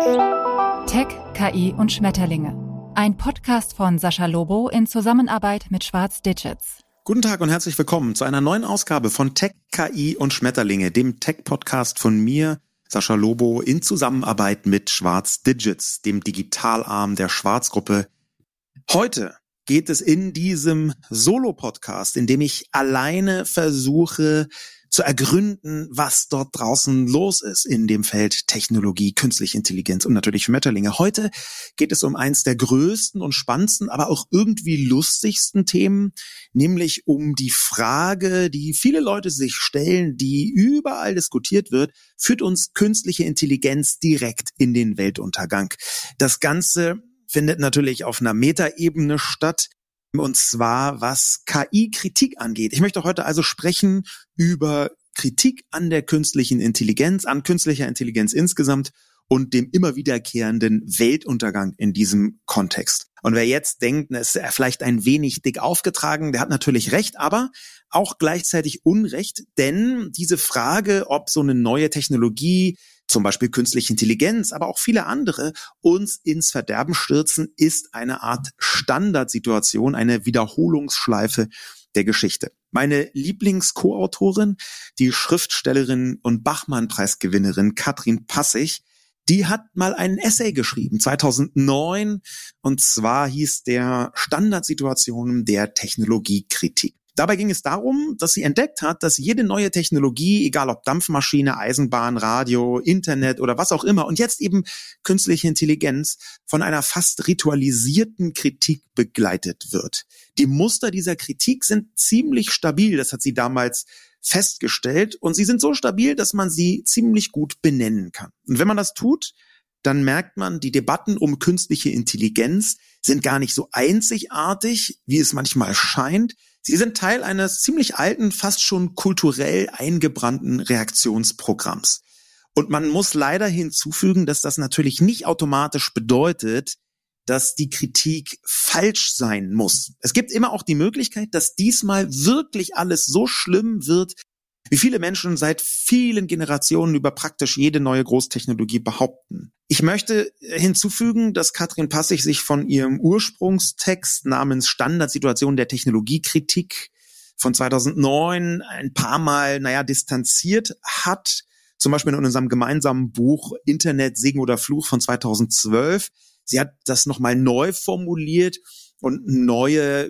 Tech, KI und Schmetterlinge. Ein Podcast von Sascha Lobo in Zusammenarbeit mit Schwarz Digits. Guten Tag und herzlich willkommen zu einer neuen Ausgabe von Tech, KI und Schmetterlinge, dem Tech-Podcast von mir, Sascha Lobo, in Zusammenarbeit mit Schwarz Digits, dem Digitalarm der Schwarz-Gruppe. Heute geht es in diesem Solo-Podcast, in dem ich alleine versuche zu ergründen, was dort draußen los ist in dem Feld Technologie, künstliche Intelligenz und natürlich Schmetterlinge. Heute geht es um eins der größten und spannendsten, aber auch irgendwie lustigsten Themen, nämlich um die Frage, die viele Leute sich stellen, die überall diskutiert wird: Führt uns künstliche Intelligenz direkt in den Weltuntergang? Das Ganze findet natürlich auf einer Metaebene statt, und zwar was KI-Kritik angeht. Ich möchte heute also sprechen über Kritik an der künstlichen Intelligenz, an künstlicher Intelligenz insgesamt und dem immer wiederkehrenden Weltuntergang in diesem Kontext. Und wer jetzt denkt, es ist vielleicht ein wenig dick aufgetragen, der hat natürlich recht, aber auch gleichzeitig Unrecht, denn diese Frage, ob so eine neue Technologie, zum Beispiel künstliche Intelligenz, aber auch viele andere, uns ins Verderben stürzen, ist eine Art Standardsituation, eine Wiederholungsschleife der Geschichte. Meine Lieblings-Co-Autorin, die Schriftstellerin und Bachmann-Preisgewinnerin Katrin Passig, die hat mal einen Essay geschrieben, 2009, und zwar hieß der Standardsituationen der Technologiekritik. Dabei ging es darum, dass sie entdeckt hat, dass jede neue Technologie, egal ob Dampfmaschine, Eisenbahn, Radio, Internet oder was auch immer, und jetzt eben künstliche Intelligenz, von einer fast ritualisierten Kritik begleitet wird. Die Muster dieser Kritik sind ziemlich stabil, das hat sie damals festgestellt, und sie sind so stabil, dass man sie ziemlich gut benennen kann. Und wenn man das tut, dann merkt man, die Debatten um künstliche Intelligenz sind gar nicht so einzigartig, wie es manchmal scheint. Sie sind Teil eines ziemlich alten, fast schon kulturell eingebrannten Reaktionsprogramms. Und man muss leider hinzufügen, dass das natürlich nicht automatisch bedeutet, dass die Kritik falsch sein muss. Es gibt immer auch die Möglichkeit, dass diesmal wirklich alles so schlimm wird, wie viele Menschen seit vielen Generationen über praktisch jede neue Großtechnologie behaupten. Ich möchte hinzufügen, dass Katrin Passig sich von ihrem Ursprungstext namens Standardsituation der Technologiekritik von 2009 ein paar Mal, distanziert hat. Zum Beispiel in unserem gemeinsamen Buch Internet, Segen oder Fluch von 2012. Sie hat das nochmal neu formuliert und neue,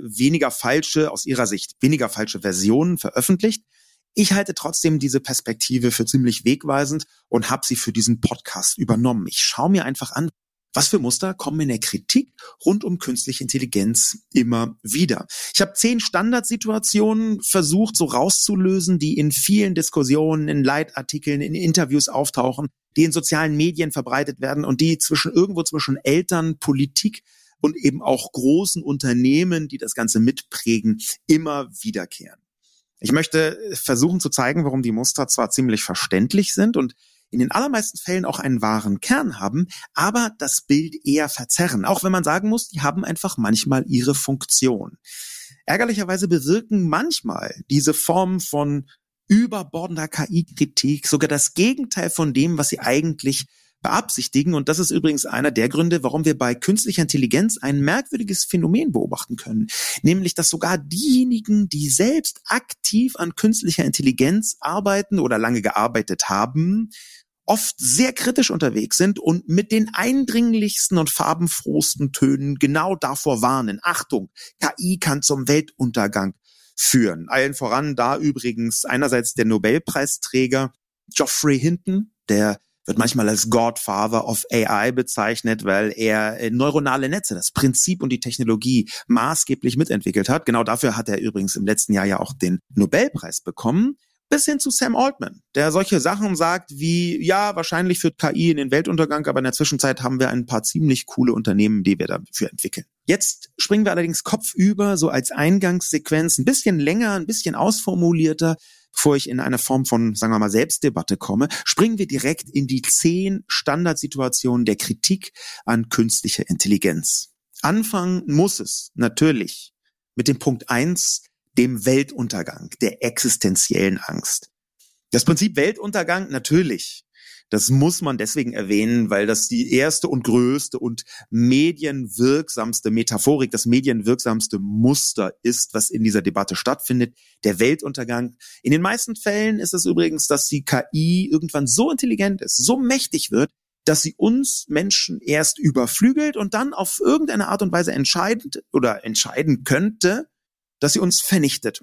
aus ihrer Sicht weniger falsche Versionen veröffentlicht. Ich halte trotzdem diese Perspektive für ziemlich wegweisend und habe sie für diesen Podcast übernommen. Ich schaue mir einfach an, was für Muster kommen in der Kritik rund um künstliche Intelligenz immer wieder. Ich habe 10 Standardsituationen versucht so rauszulösen, die in vielen Diskussionen, in Leitartikeln, in Interviews auftauchen, die in sozialen Medien verbreitet werden und die irgendwo zwischen Eltern, Politik und eben auch großen Unternehmen, die das Ganze mitprägen, immer wiederkehren. Ich möchte versuchen zu zeigen, warum die Muster zwar ziemlich verständlich sind und in den allermeisten Fällen auch einen wahren Kern haben, aber das Bild eher verzerren, auch wenn man sagen muss, die haben einfach manchmal ihre Funktion. Ärgerlicherweise bewirken manchmal diese Form von überbordender KI-Kritik sogar das Gegenteil von dem, was sie eigentlich beabsichtigen. Und das ist übrigens einer der Gründe, warum wir bei künstlicher Intelligenz ein merkwürdiges Phänomen beobachten können. Nämlich, dass sogar diejenigen, die selbst aktiv an künstlicher Intelligenz arbeiten oder lange gearbeitet haben, oft sehr kritisch unterwegs sind und mit den eindringlichsten und farbenfrohsten Tönen genau davor warnen: Achtung, KI kann zum Weltuntergang führen. Allen voran da übrigens einerseits der Nobelpreisträger Geoffrey Hinton, der wird manchmal als Godfather of AI bezeichnet, weil er neuronale Netze, das Prinzip und die Technologie maßgeblich mitentwickelt hat. Genau dafür hat er übrigens im letzten Jahr ja auch den Nobelpreis bekommen. Bis hin zu Sam Altman, der solche Sachen sagt wie, ja, wahrscheinlich führt KI in den Weltuntergang, aber in der Zwischenzeit haben wir ein paar ziemlich coole Unternehmen, die wir dafür entwickeln. Jetzt springen wir allerdings kopfüber, so als Eingangssequenz, ein bisschen länger, ein bisschen ausformulierter, bevor ich in eine Form von, sagen wir mal, Selbstdebatte komme, springen wir direkt in die 10 Standardsituationen der Kritik an künstlicher Intelligenz. Anfangen muss es natürlich mit dem Punkt 1, dem Weltuntergang, der existenziellen Angst. Das Prinzip Weltuntergang, natürlich Das muss man deswegen erwähnen, weil das die erste und größte und medienwirksamste Metaphorik, das medienwirksamste Muster ist, was in dieser Debatte stattfindet. Der Weltuntergang. In den meisten Fällen ist es übrigens, dass die KI irgendwann so intelligent ist, so mächtig wird, dass sie uns Menschen erst überflügelt und dann auf irgendeine Art und Weise entscheiden könnte, dass sie uns vernichtet.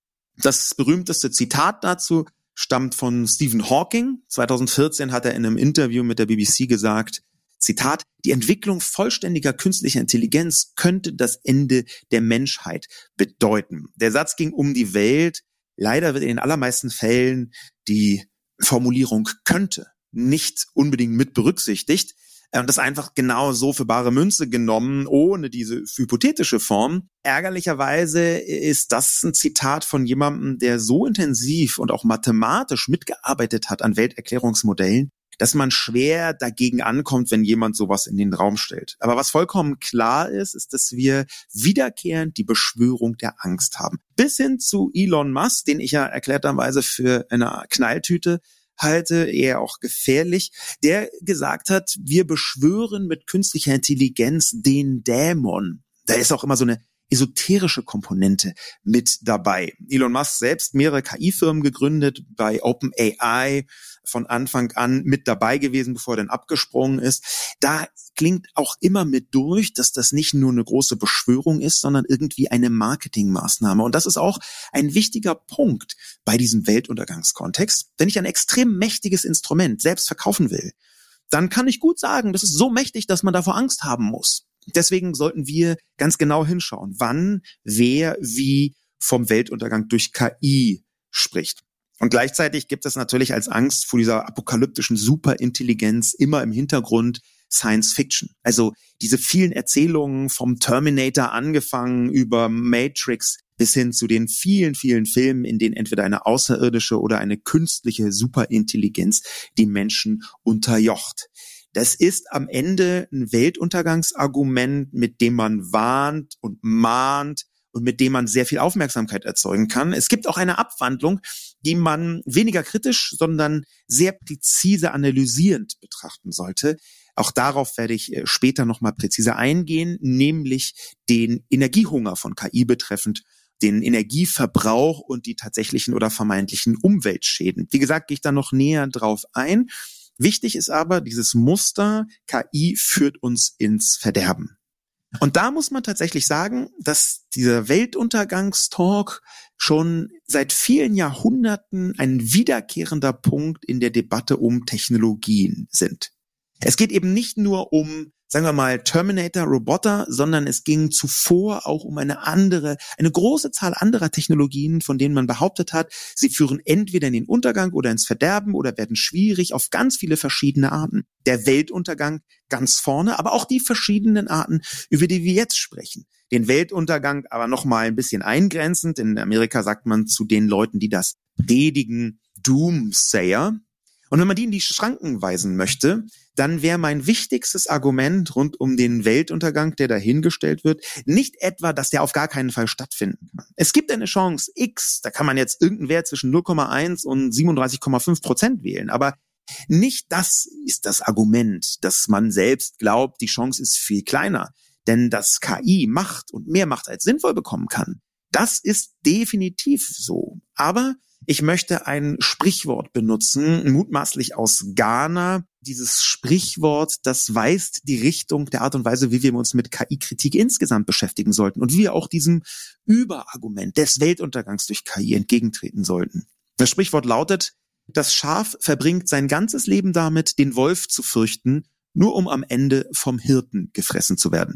Das berühmteste Zitat dazu stammt von Stephen Hawking. 2014 hat er in einem Interview mit der BBC gesagt, Zitat, die Entwicklung vollständiger künstlicher Intelligenz könnte das Ende der Menschheit bedeuten. Der Satz ging um die Welt. Leider wird in den allermeisten Fällen die Formulierung könnte nicht unbedingt mit berücksichtigt und das einfach genau so für bare Münze genommen, ohne diese hypothetische Form. Ärgerlicherweise ist das ein Zitat von jemandem, der so intensiv und auch mathematisch mitgearbeitet hat an Welterklärungsmodellen, dass man schwer dagegen ankommt, wenn jemand sowas in den Raum stellt. Aber was vollkommen klar ist, ist, dass wir wiederkehrend die Beschwörung der Angst haben. Bis hin zu Elon Musk, den ich ja erklärterweise für eine Knalltüte halte, eher auch gefährlich, der gesagt hat, wir beschwören mit künstlicher Intelligenz den Dämon. Da ist auch immer so eine esoterische Komponente mit dabei. Elon Musk selbst mehrere KI-Firmen gegründet, bei OpenAI von Anfang an mit dabei gewesen, bevor er dann abgesprungen ist. Da klingt auch immer mit durch, dass das nicht nur eine große Beschwörung ist, sondern irgendwie eine Marketingmaßnahme. Und das ist auch ein wichtiger Punkt bei diesem Weltuntergangskontext. Wenn ich ein extrem mächtiges Instrument selbst verkaufen will, dann kann ich gut sagen, das ist so mächtig, dass man davor Angst haben muss. Deswegen sollten wir ganz genau hinschauen, wann, wer, wie vom Weltuntergang durch KI spricht. Und gleichzeitig gibt es natürlich als Angst vor dieser apokalyptischen Superintelligenz immer im Hintergrund Science Fiction. Also diese vielen Erzählungen vom Terminator angefangen über Matrix bis hin zu den vielen, vielen Filmen, in denen entweder eine außerirdische oder eine künstliche Superintelligenz die Menschen unterjocht. Das ist am Ende ein Weltuntergangsargument, mit dem man warnt und mahnt und mit dem man sehr viel Aufmerksamkeit erzeugen kann. Es gibt auch eine Abwandlung, die man weniger kritisch, sondern sehr präzise analysierend betrachten sollte. Auch darauf werde ich später nochmal präziser eingehen, nämlich den Energiehunger von KI betreffend, den Energieverbrauch und die tatsächlichen oder vermeintlichen Umweltschäden. Wie gesagt, gehe ich da noch näher drauf ein. Wichtig ist aber, dieses Muster, KI führt uns ins Verderben. Und da muss man tatsächlich sagen, dass dieser Weltuntergangstalk schon seit vielen Jahrhunderten ein wiederkehrender Punkt in der Debatte um Technologien sind. Es geht eben nicht nur um, sagen wir mal, Terminator, Roboter, sondern es ging zuvor auch um eine große Zahl anderer Technologien, von denen man behauptet hat, sie führen entweder in den Untergang oder ins Verderben oder werden schwierig auf ganz viele verschiedene Arten. Der Weltuntergang ganz vorne, aber auch die verschiedenen Arten, über die wir jetzt sprechen. Den Weltuntergang aber nochmal ein bisschen eingrenzend. In Amerika sagt man zu den Leuten, die das predigen, Doomsayer. Und wenn man die in die Schranken weisen möchte, dann wäre mein wichtigstes Argument rund um den Weltuntergang, der dahingestellt wird, nicht etwa, dass der auf gar keinen Fall stattfinden kann. Es gibt eine Chance X, da kann man jetzt irgendeinen Wert zwischen 0,1 und 37,5% wählen, aber nicht das ist das Argument, dass man selbst glaubt, die Chance ist viel kleiner. Denn dass KI Macht und mehr Macht als sinnvoll bekommen kann, das ist definitiv so. Aber ich möchte ein Sprichwort benutzen, mutmaßlich aus Ghana. Dieses Sprichwort, das weist die Richtung der Art und Weise, wie wir uns mit KI-Kritik insgesamt beschäftigen sollten und wie wir auch diesem Überargument des Weltuntergangs durch KI entgegentreten sollten. Das Sprichwort lautet, das Schaf verbringt sein ganzes Leben damit, den Wolf zu fürchten, nur um am Ende vom Hirten gefressen zu werden.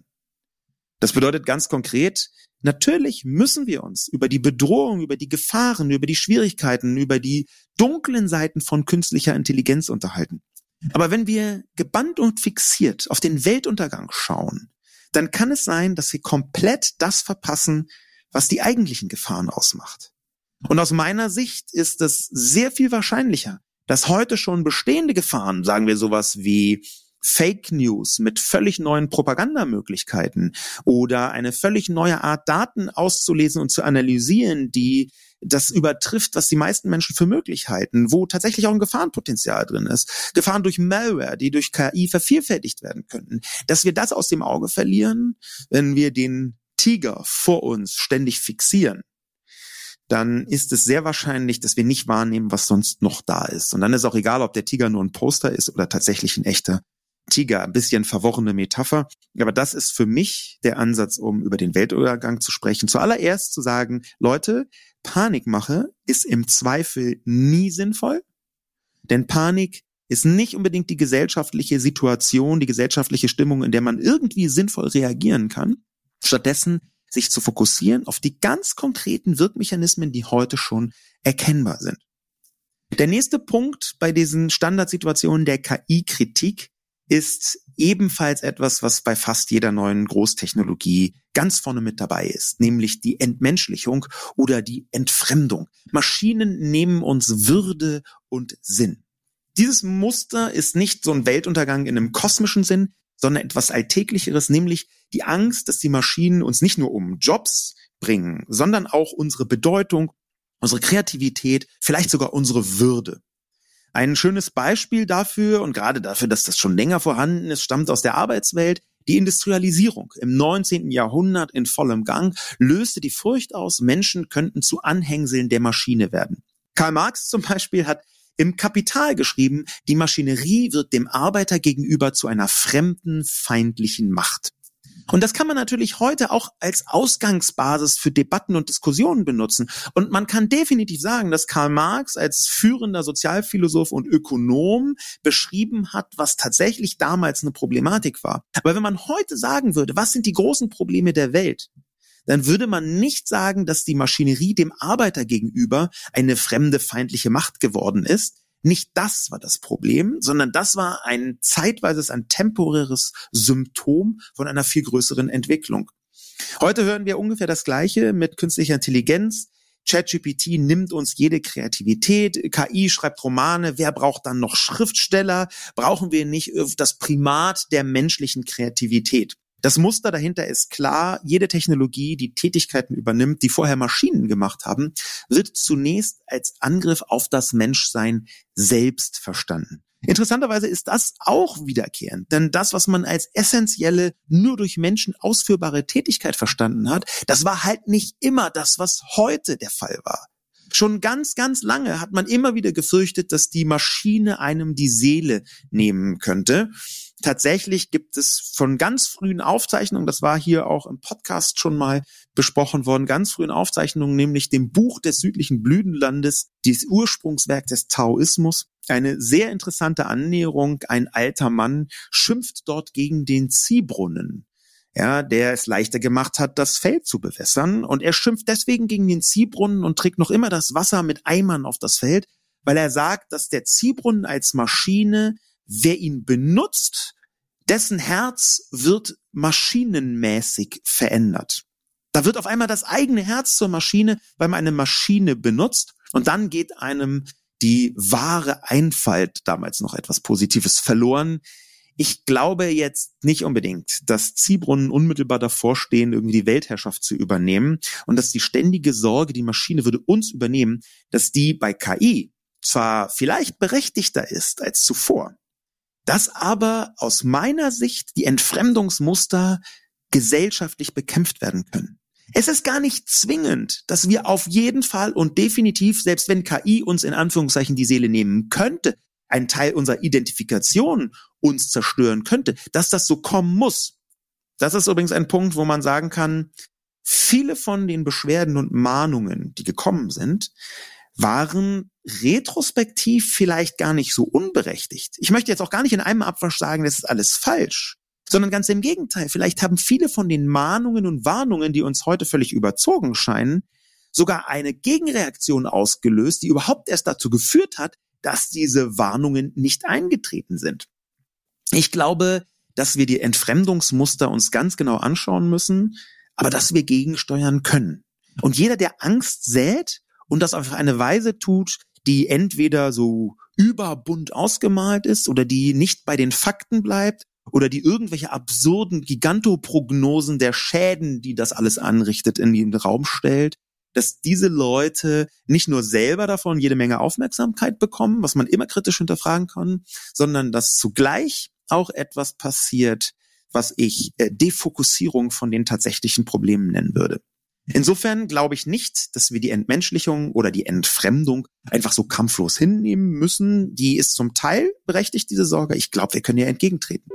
Das bedeutet ganz konkret, natürlich müssen wir uns über die Bedrohung, über die Gefahren, über die Schwierigkeiten, über die dunklen Seiten von künstlicher Intelligenz unterhalten. Aber wenn wir gebannt und fixiert auf den Weltuntergang schauen, dann kann es sein, dass wir komplett das verpassen, was die eigentlichen Gefahren ausmacht. Und aus meiner Sicht ist es sehr viel wahrscheinlicher, dass heute schon bestehende Gefahren, sagen wir sowas wie Fake News mit völlig neuen Propagandamöglichkeiten oder eine völlig neue Art, Daten auszulesen und zu analysieren, die das übertrifft, was die meisten Menschen für möglich halten, wo tatsächlich auch ein Gefahrenpotenzial drin ist. Gefahren durch Malware, die durch KI vervielfältigt werden könnten. Dass wir das aus dem Auge verlieren, wenn wir den Tiger vor uns ständig fixieren, dann ist es sehr wahrscheinlich, dass wir nicht wahrnehmen, was sonst noch da ist. Und dann ist auch egal, ob der Tiger nur ein Poster ist oder tatsächlich ein echter Tiger. Ein bisschen verworrene Metapher. Aber das ist für mich der Ansatz, um über den Weltuntergang zu sprechen. Zuallererst zu sagen, Leute, Panikmache ist im Zweifel nie sinnvoll. Denn Panik ist nicht unbedingt die gesellschaftliche Situation, die gesellschaftliche Stimmung, in der man irgendwie sinnvoll reagieren kann. Stattdessen sich zu fokussieren auf die ganz konkreten Wirkmechanismen, die heute schon erkennbar sind. Der nächste Punkt bei diesen Standardsituationen der KI-Kritik ist ebenfalls etwas, was bei fast jeder neuen Großtechnologie ganz vorne mit dabei ist, nämlich die Entmenschlichung oder die Entfremdung. Maschinen nehmen uns Würde und Sinn. Dieses Muster ist nicht so ein Weltuntergang in einem kosmischen Sinn, sondern etwas Alltäglicheres, nämlich die Angst, dass die Maschinen uns nicht nur um Jobs bringen, sondern auch unsere Bedeutung, unsere Kreativität, vielleicht sogar unsere Würde. Ein schönes Beispiel dafür und gerade dafür, dass das schon länger vorhanden ist, stammt aus der Arbeitswelt. Die Industrialisierung im 19. Jahrhundert in vollem Gang löste die Furcht aus, Menschen könnten zu Anhängseln der Maschine werden. Karl Marx zum Beispiel hat im Kapital geschrieben, die Maschinerie wird dem Arbeiter gegenüber zu einer fremden, feindlichen Macht. Und das kann man natürlich heute auch als Ausgangsbasis für Debatten und Diskussionen benutzen. Und man kann definitiv sagen, dass Karl Marx als führender Sozialphilosoph und Ökonom beschrieben hat, was tatsächlich damals eine Problematik war. Aber wenn man heute sagen würde, was sind die großen Probleme der Welt, dann würde man nicht sagen, dass die Maschinerie dem Arbeiter gegenüber eine fremde, feindliche Macht geworden ist. Nicht das war das Problem, sondern das war ein zeitweises, ein temporäres Symptom von einer viel größeren Entwicklung. Heute hören wir ungefähr das Gleiche mit künstlicher Intelligenz. ChatGPT nimmt uns jede Kreativität, KI schreibt Romane, wer braucht dann noch Schriftsteller? Brauchen wir nicht das Primat der menschlichen Kreativität? Das Muster dahinter ist klar, jede Technologie, die Tätigkeiten übernimmt, die vorher Maschinen gemacht haben, wird zunächst als Angriff auf das Menschsein selbst verstanden. Interessanterweise ist das auch wiederkehrend, denn das, was man als essentielle, nur durch Menschen ausführbare Tätigkeit verstanden hat, das war halt nicht immer das, was heute der Fall war. Schon ganz, ganz lange hat man immer wieder gefürchtet, dass die Maschine einem die Seele nehmen könnte. Tatsächlich gibt es von ganz frühen Aufzeichnungen, das war hier auch im Podcast schon mal besprochen worden, ganz frühen Aufzeichnungen, nämlich dem Buch des südlichen Blütenlandes, dieses Ursprungswerk des Taoismus. Eine sehr interessante Annäherung. Ein alter Mann schimpft dort gegen den Ziehbrunnen, ja, der es leichter gemacht hat, das Feld zu bewässern. Und er schimpft deswegen gegen den Ziehbrunnen und trägt noch immer das Wasser mit Eimern auf das Feld, weil er sagt, dass der Ziehbrunnen als Maschine, wer ihn benutzt, dessen Herz wird maschinenmäßig verändert. Da wird auf einmal das eigene Herz zur Maschine, weil man eine Maschine benutzt. Und dann geht einem die wahre Einfalt, damals noch etwas Positives, verloren. Ich glaube jetzt nicht unbedingt, dass Ziehbrunnen unmittelbar davor stehen, irgendwie die Weltherrschaft zu übernehmen und dass die ständige Sorge, die Maschine würde uns übernehmen, dass die bei KI zwar vielleicht berechtigter ist als zuvor, dass aber aus meiner Sicht die Entfremdungsmuster gesellschaftlich bekämpft werden können. Es ist gar nicht zwingend, dass wir auf jeden Fall und definitiv, selbst wenn KI uns in Anführungszeichen die Seele nehmen könnte, ein Teil unserer Identifikation uns zerstören könnte, dass das so kommen muss. Das ist übrigens ein Punkt, wo man sagen kann, viele von den Beschwerden und Mahnungen, die gekommen sind, waren retrospektiv vielleicht gar nicht so unberechtigt. Ich möchte jetzt auch gar nicht in einem Abwasch sagen, das ist alles falsch, sondern ganz im Gegenteil. Vielleicht haben viele von den Mahnungen und Warnungen, die uns heute völlig überzogen scheinen, sogar eine Gegenreaktion ausgelöst, die überhaupt erst dazu geführt hat, dass diese Warnungen nicht eingetreten sind. Ich glaube, dass wir die Entfremdungsmuster uns ganz genau anschauen müssen, aber dass wir gegensteuern können. Und jeder, der Angst sät und das auf eine Weise tut, die entweder so überbunt ausgemalt ist oder die nicht bei den Fakten bleibt oder die irgendwelche absurden Gigantoprognosen der Schäden, die das alles anrichtet, in den Raum stellt, dass diese Leute nicht nur selber davon jede Menge Aufmerksamkeit bekommen, was man immer kritisch hinterfragen kann, sondern dass zugleich auch etwas passiert, was ich Defokussierung von den tatsächlichen Problemen nennen würde. Insofern glaube ich nicht, dass wir die Entmenschlichung oder die Entfremdung einfach so kampflos hinnehmen müssen. Die ist zum Teil berechtigt, diese Sorge. Ich glaube, wir können ihr entgegentreten.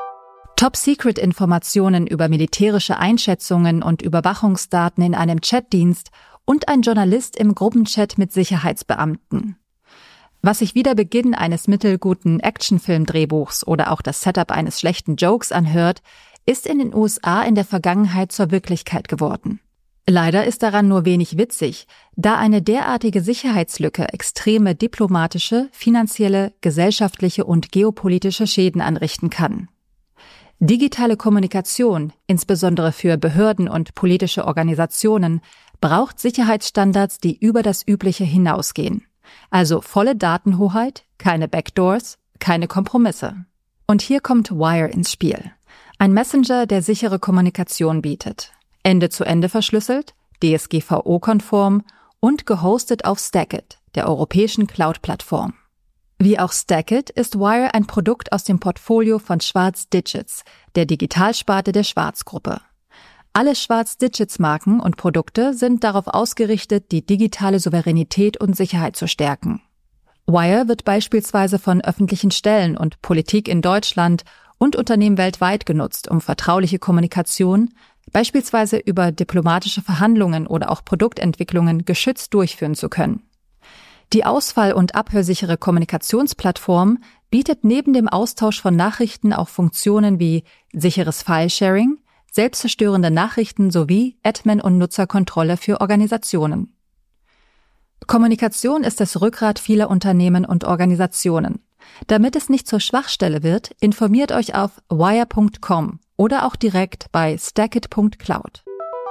Top-Secret-Informationen über militärische Einschätzungen und Überwachungsdaten in einem Chatdienst und ein Journalist im Gruppenchat mit Sicherheitsbeamten. Was sich wie der Beginn eines mittelguten Actionfilm-Drehbuchs oder auch das Setup eines schlechten Jokes anhört, ist in den USA in der Vergangenheit zur Wirklichkeit geworden. Leider ist daran nur wenig witzig, da eine derartige Sicherheitslücke extreme diplomatische, finanzielle, gesellschaftliche und geopolitische Schäden anrichten kann. Digitale Kommunikation, insbesondere für Behörden und politische Organisationen, braucht Sicherheitsstandards, die über das Übliche hinausgehen. Also volle Datenhoheit, keine Backdoors, keine Kompromisse. Und hier kommt Wire ins Spiel. Ein Messenger, der sichere Kommunikation bietet. Ende-zu-Ende verschlüsselt, DSGVO-konform und gehostet auf Stackit, der europäischen Cloud-Plattform. Wie auch Stackit ist Wire ein Produkt aus dem Portfolio von Schwarz Digits, der Digitalsparte der Schwarz-Gruppe. Alle Schwarz Digits-Marken und Produkte sind darauf ausgerichtet, die digitale Souveränität und Sicherheit zu stärken. Wire wird beispielsweise von öffentlichen Stellen und Politik in Deutschland und Unternehmen weltweit genutzt, um vertrauliche Kommunikation, beispielsweise über diplomatische Verhandlungen oder auch Produktentwicklungen, geschützt durchführen zu können. Die ausfall- und abhörsichere Kommunikationsplattform bietet neben dem Austausch von Nachrichten auch Funktionen wie sicheres File-Sharing, selbstzerstörende Nachrichten sowie Admin- und Nutzerkontrolle für Organisationen. Kommunikation ist das Rückgrat vieler Unternehmen und Organisationen. Damit es nicht zur Schwachstelle wird, informiert euch auf wire.com oder auch direkt bei stackit.cloud.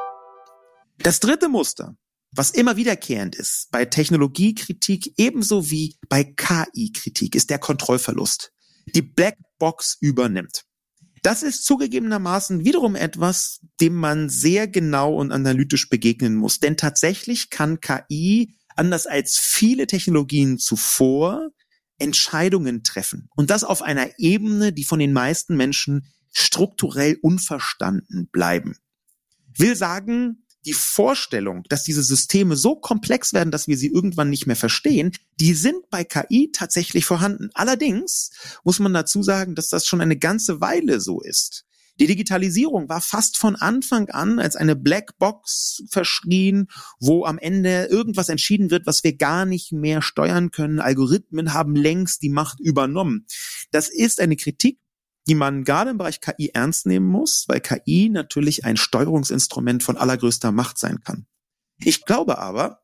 Das dritte Muster, was immer wiederkehrend ist bei Technologiekritik ebenso wie bei KI-Kritik, ist der Kontrollverlust. Die Blackbox übernimmt. Das ist zugegebenermaßen wiederum etwas, dem man sehr genau und analytisch begegnen muss. Denn tatsächlich kann KI, anders als viele Technologien zuvor, Entscheidungen treffen. Und das auf einer Ebene, die von den meisten Menschen strukturell unverstanden bleiben. Will sagen, die Vorstellung, dass diese Systeme so komplex werden, dass wir sie irgendwann nicht mehr verstehen, die sind bei KI tatsächlich vorhanden. Allerdings muss man dazu sagen, dass das schon eine ganze Weile so ist. Die Digitalisierung war fast von Anfang an als eine Blackbox verschrien, wo am Ende irgendwas entschieden wird, was wir gar nicht mehr steuern können. Algorithmen haben längst die Macht übernommen. Das ist eine Kritik, die man gerade im Bereich KI ernst nehmen muss, weil KI natürlich ein Steuerungsinstrument von allergrößter Macht sein kann. Ich glaube aber,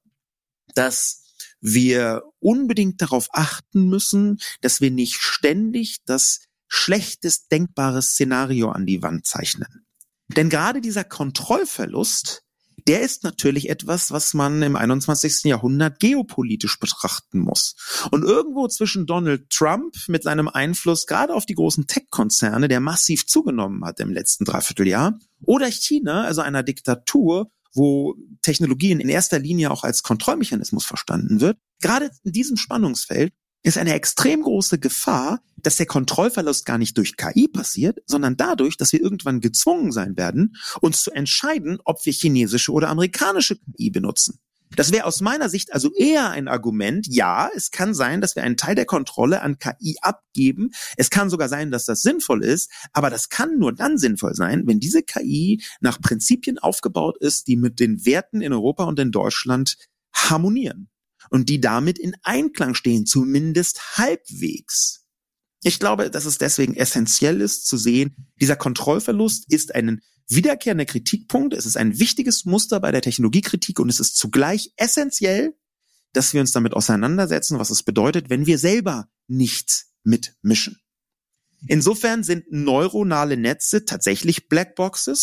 dass wir unbedingt darauf achten müssen, dass wir nicht ständig das schlechtest denkbare Szenario an die Wand zeichnen. Denn gerade dieser Kontrollverlust, der ist natürlich etwas, was man im 21. Jahrhundert geopolitisch betrachten muss. Und irgendwo zwischen Donald Trump mit seinem Einfluss gerade auf die großen Tech-Konzerne, der massiv zugenommen hat im letzten Dreivierteljahr, oder China, also einer Diktatur, wo Technologien in erster Linie auch als Kontrollmechanismus verstanden wird, gerade in diesem Spannungsfeld ist eine extrem große Gefahr, dass der Kontrollverlust gar nicht durch KI passiert, sondern dadurch, dass wir irgendwann gezwungen sein werden, uns zu entscheiden, ob wir chinesische oder amerikanische KI benutzen. Das wäre aus meiner Sicht also eher ein Argument, ja, es kann sein, dass wir einen Teil der Kontrolle an KI abgeben. Es kann sogar sein, dass das sinnvoll ist, aber das kann nur dann sinnvoll sein, wenn diese KI nach Prinzipien aufgebaut ist, die mit den Werten in Europa und in Deutschland harmonieren. Und die damit in Einklang stehen, zumindest halbwegs. Ich glaube, dass es deswegen essentiell ist zu sehen, dieser Kontrollverlust ist ein wiederkehrender Kritikpunkt, es ist ein wichtiges Muster bei der Technologiekritik und es ist zugleich essentiell, dass wir uns damit auseinandersetzen, was es bedeutet, wenn wir selber nicht mitmischen. Insofern sind neuronale Netze tatsächlich Blackboxes,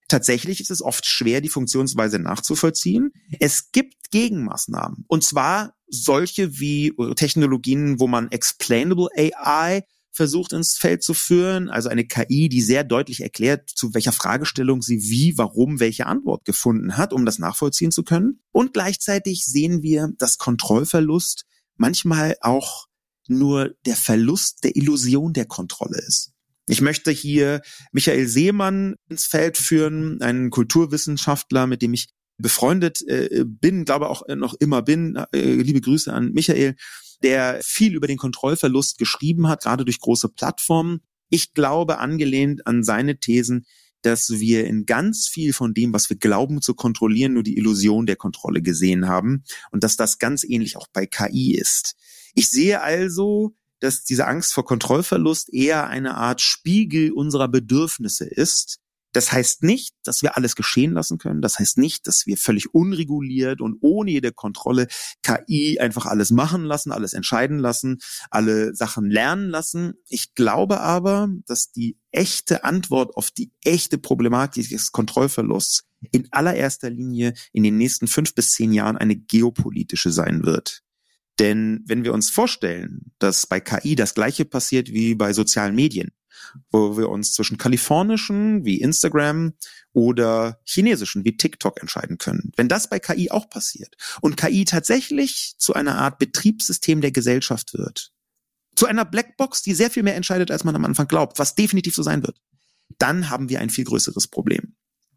Tatsächlich ist es oft schwer, die Funktionsweise nachzuvollziehen. Es gibt Gegenmaßnahmen. Und zwar solche wie Technologien, wo man Explainable AI versucht ins Feld zu führen, also eine KI, die sehr deutlich erklärt, zu welcher Fragestellung sie wie, warum, welche Antwort gefunden hat, um das nachvollziehen zu können. Und gleichzeitig sehen wir, dass Kontrollverlust manchmal auch nur der Verlust der Illusion der Kontrolle ist. Ich möchte hier Michael Seemann ins Feld führen, einen Kulturwissenschaftler, mit dem ich befreundet bin, glaube auch noch immer bin. Liebe Grüße an Michael, der viel über den Kontrollverlust geschrieben hat, gerade durch große Plattformen. Ich glaube, angelehnt an seine Thesen, dass wir in ganz viel von dem, was wir glauben zu kontrollieren, nur die Illusion der Kontrolle gesehen haben und dass das ganz ähnlich auch bei KI ist. Ich sehe also, dass diese Angst vor Kontrollverlust eher eine Art Spiegel unserer Bedürfnisse ist. Das heißt nicht, dass wir alles geschehen lassen können. Das heißt nicht, dass wir völlig unreguliert und ohne jede Kontrolle KI einfach alles machen lassen, alles entscheiden lassen, alle Sachen lernen lassen. Ich glaube aber, dass die echte Antwort auf die echte Problematik des Kontrollverlusts in allererster Linie in den nächsten 5 bis 10 Jahren eine geopolitische sein wird. Denn wenn wir uns vorstellen, dass bei KI das Gleiche passiert wie bei sozialen Medien, wo wir uns zwischen kalifornischen wie Instagram oder chinesischen wie TikTok entscheiden können. Wenn das bei KI auch passiert und KI tatsächlich zu einer Art Betriebssystem der Gesellschaft wird, zu einer Blackbox, die sehr viel mehr entscheidet, als man am Anfang glaubt, was definitiv so sein wird, dann haben wir ein viel größeres Problem.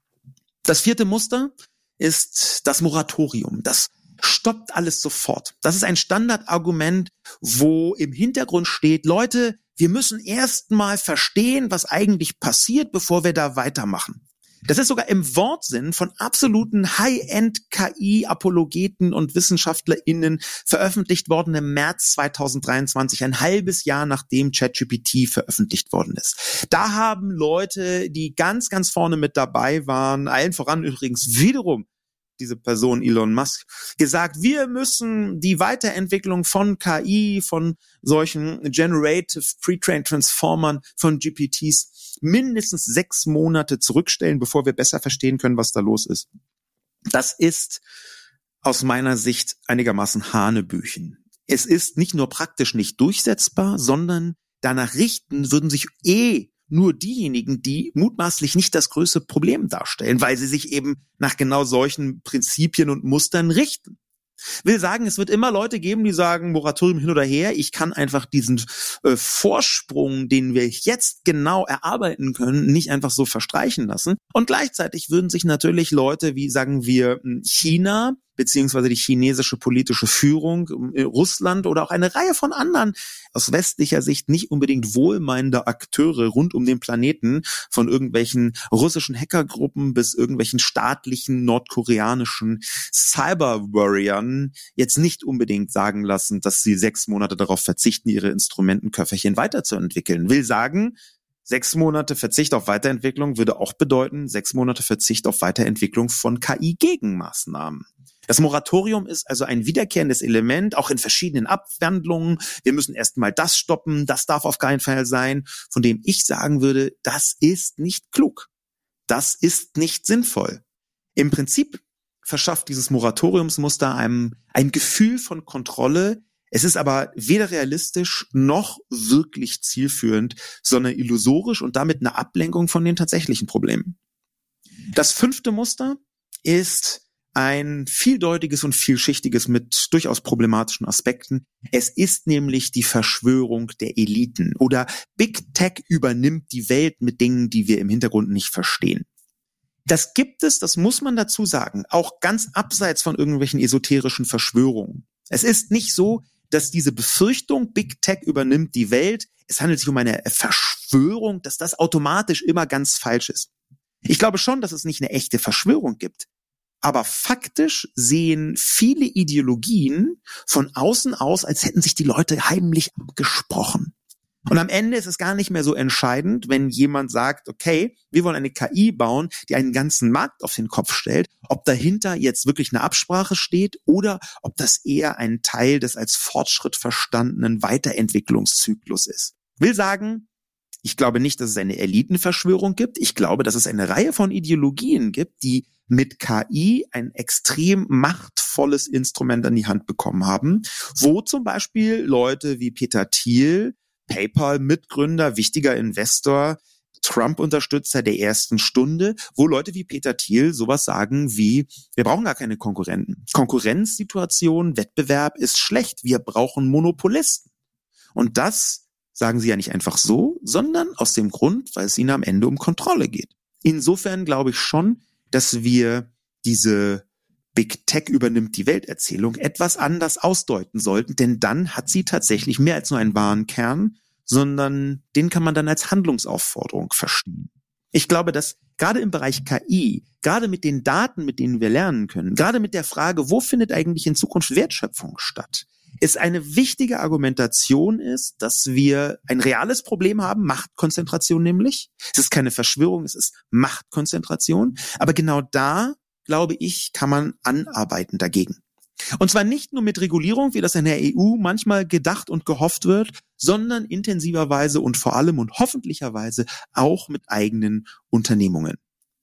Das 4. Muster ist das Moratorium. Das stoppt alles sofort. Das ist ein Standardargument, wo im Hintergrund steht, Leute, wir müssen erst mal verstehen, was eigentlich passiert, bevor wir da weitermachen. Das ist sogar im Wortsinn von absoluten High-End-KI-Apologeten und WissenschaftlerInnen veröffentlicht worden im März 2023, ein halbes Jahr nachdem ChatGPT veröffentlicht worden ist. Da haben Leute, die ganz, ganz vorne mit dabei waren, allen voran übrigens wiederum diese Person Elon Musk, gesagt, wir müssen die Weiterentwicklung von KI, von solchen Generative Pre-Trained Transformern, von GPTs mindestens 6 Monate zurückstellen, bevor wir besser verstehen können, was da los ist. Das ist aus meiner Sicht einigermaßen Hanebüchen. Es ist nicht nur praktisch nicht durchsetzbar, sondern danach richten würden sich nur diejenigen, die mutmaßlich nicht das größte Problem darstellen, weil sie sich eben nach genau solchen Prinzipien und Mustern richten. Will sagen, es wird immer Leute geben, die sagen, Moratorium hin oder her, ich kann einfach diesen Vorsprung, den wir jetzt genau erarbeiten können, nicht einfach so verstreichen lassen. Und gleichzeitig würden sich natürlich Leute wie, sagen wir, China, beziehungsweise die chinesische politische Führung, Russland oder auch eine Reihe von anderen aus westlicher Sicht nicht unbedingt wohlmeinender Akteure rund um den Planeten, von irgendwelchen russischen Hackergruppen bis irgendwelchen staatlichen nordkoreanischen Cyber-Warriors jetzt nicht unbedingt sagen lassen, dass sie 6 Monate darauf verzichten, ihre Instrumentenköfferchen weiterzuentwickeln. Will sagen, 6 Monate Verzicht auf Weiterentwicklung würde auch bedeuten, 6 Monate Verzicht auf Weiterentwicklung von KI-Gegenmaßnahmen. Das Moratorium ist also ein wiederkehrendes Element, auch in verschiedenen Abwandlungen. Wir müssen erstmal das stoppen, das darf auf keinen Fall sein, von dem ich sagen würde, das ist nicht klug. Das ist nicht sinnvoll. Im Prinzip verschafft dieses Moratoriumsmuster einem ein Gefühl von Kontrolle. Es ist aber weder realistisch noch wirklich zielführend, sondern illusorisch und damit eine Ablenkung von den tatsächlichen Problemen. Das 5. Muster ist ein vieldeutiges und vielschichtiges mit durchaus problematischen Aspekten. Es ist nämlich die Verschwörung der Eliten oder Big Tech übernimmt die Welt mit Dingen, die wir im Hintergrund nicht verstehen. Das gibt es, das muss man dazu sagen, auch ganz abseits von irgendwelchen esoterischen Verschwörungen. Es ist nicht so, dass diese Befürchtung, Big Tech übernimmt die Welt, es handelt sich um eine Verschwörung, dass das automatisch immer ganz falsch ist. Ich glaube schon, dass es nicht eine echte Verschwörung gibt. Aber faktisch sehen viele Ideologien von außen aus, als hätten sich die Leute heimlich abgesprochen. Und am Ende ist es gar nicht mehr so entscheidend, wenn jemand sagt, okay, wir wollen eine KI bauen, die einen ganzen Markt auf den Kopf stellt, ob dahinter jetzt wirklich eine Absprache steht oder ob das eher ein Teil des als Fortschritt verstandenen Weiterentwicklungszyklus ist. Will sagen, Ich glaube nicht, dass es eine Elitenverschwörung gibt. Ich glaube, dass es eine Reihe von Ideologien gibt, die mit KI ein extrem machtvolles Instrument an die Hand bekommen haben, wo zum Beispiel Leute wie Peter Thiel, PayPal-Mitgründer, wichtiger Investor, Trump-Unterstützer der ersten Stunde, wo Leute wie Peter Thiel sowas sagen wie, wir brauchen gar keine Konkurrenten. Konkurrenzsituation, Wettbewerb ist schlecht. Wir brauchen Monopolisten. Und das sagen sie ja nicht einfach so, sondern aus dem Grund, weil es ihnen am Ende um Kontrolle geht. Insofern glaube ich schon, dass wir diese Big Tech übernimmt die Welterzählung etwas anders ausdeuten sollten, denn dann hat sie tatsächlich mehr als nur einen wahren Kern, sondern den kann man dann als Handlungsaufforderung verstehen. Ich glaube, dass gerade im Bereich KI, gerade mit den Daten, mit denen wir lernen können, gerade mit der Frage, wo findet eigentlich in Zukunft Wertschöpfung statt, es eine wichtige Argumentation ist, dass wir ein reales Problem haben, Machtkonzentration nämlich. Es ist keine Verschwörung, es ist Machtkonzentration. Aber genau da, glaube ich, kann man anarbeiten dagegen. Und zwar nicht nur mit Regulierung, wie das in der EU manchmal gedacht und gehofft wird, sondern intensiverweise und vor allem und hoffentlicherweise auch mit eigenen Unternehmungen.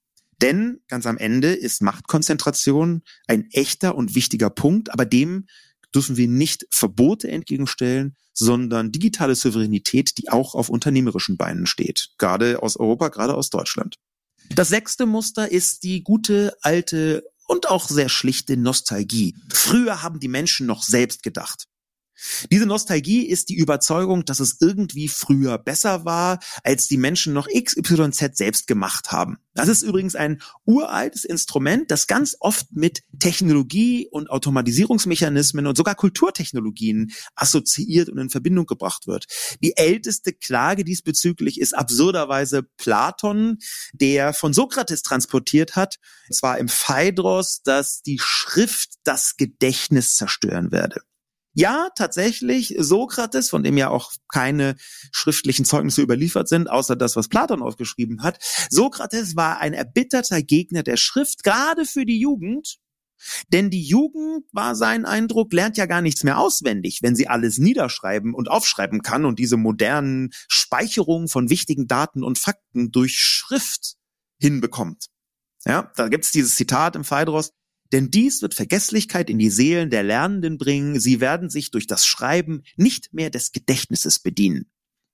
Denn ganz am Ende ist Machtkonzentration ein echter und wichtiger Punkt, aber dem dürfen wir nicht Verbote entgegenstellen, sondern digitale Souveränität, die auch auf unternehmerischen Beinen steht. Gerade aus Europa, gerade aus Deutschland. Das 6. Muster ist die gute, alte und auch sehr schlichte Nostalgie. Früher haben die Menschen noch selbst gedacht. Diese Nostalgie ist die Überzeugung, dass es irgendwie früher besser war, als die Menschen noch XYZ selbst gemacht haben. Das ist übrigens ein uraltes Instrument, das ganz oft mit Technologie und Automatisierungsmechanismen und sogar Kulturtechnologien assoziiert und in Verbindung gebracht wird. Die älteste Klage diesbezüglich ist absurderweise Platon, der von Sokrates transportiert hat, und zwar im Phaedros, dass die Schrift das Gedächtnis zerstören werde. Ja, tatsächlich, Sokrates, von dem ja auch keine schriftlichen Zeugnisse überliefert sind, außer das, was Platon aufgeschrieben hat. Sokrates war ein erbitterter Gegner der Schrift, gerade für die Jugend. Denn die Jugend, war sein Eindruck, lernt ja gar nichts mehr auswendig, wenn sie alles niederschreiben und aufschreiben kann und diese modernen Speicherungen von wichtigen Daten und Fakten durch Schrift hinbekommt. Ja, da gibt's dieses Zitat im Phaedros: Denn dies wird Vergesslichkeit in die Seelen der Lernenden bringen. Sie werden sich durch das Schreiben nicht mehr des Gedächtnisses bedienen.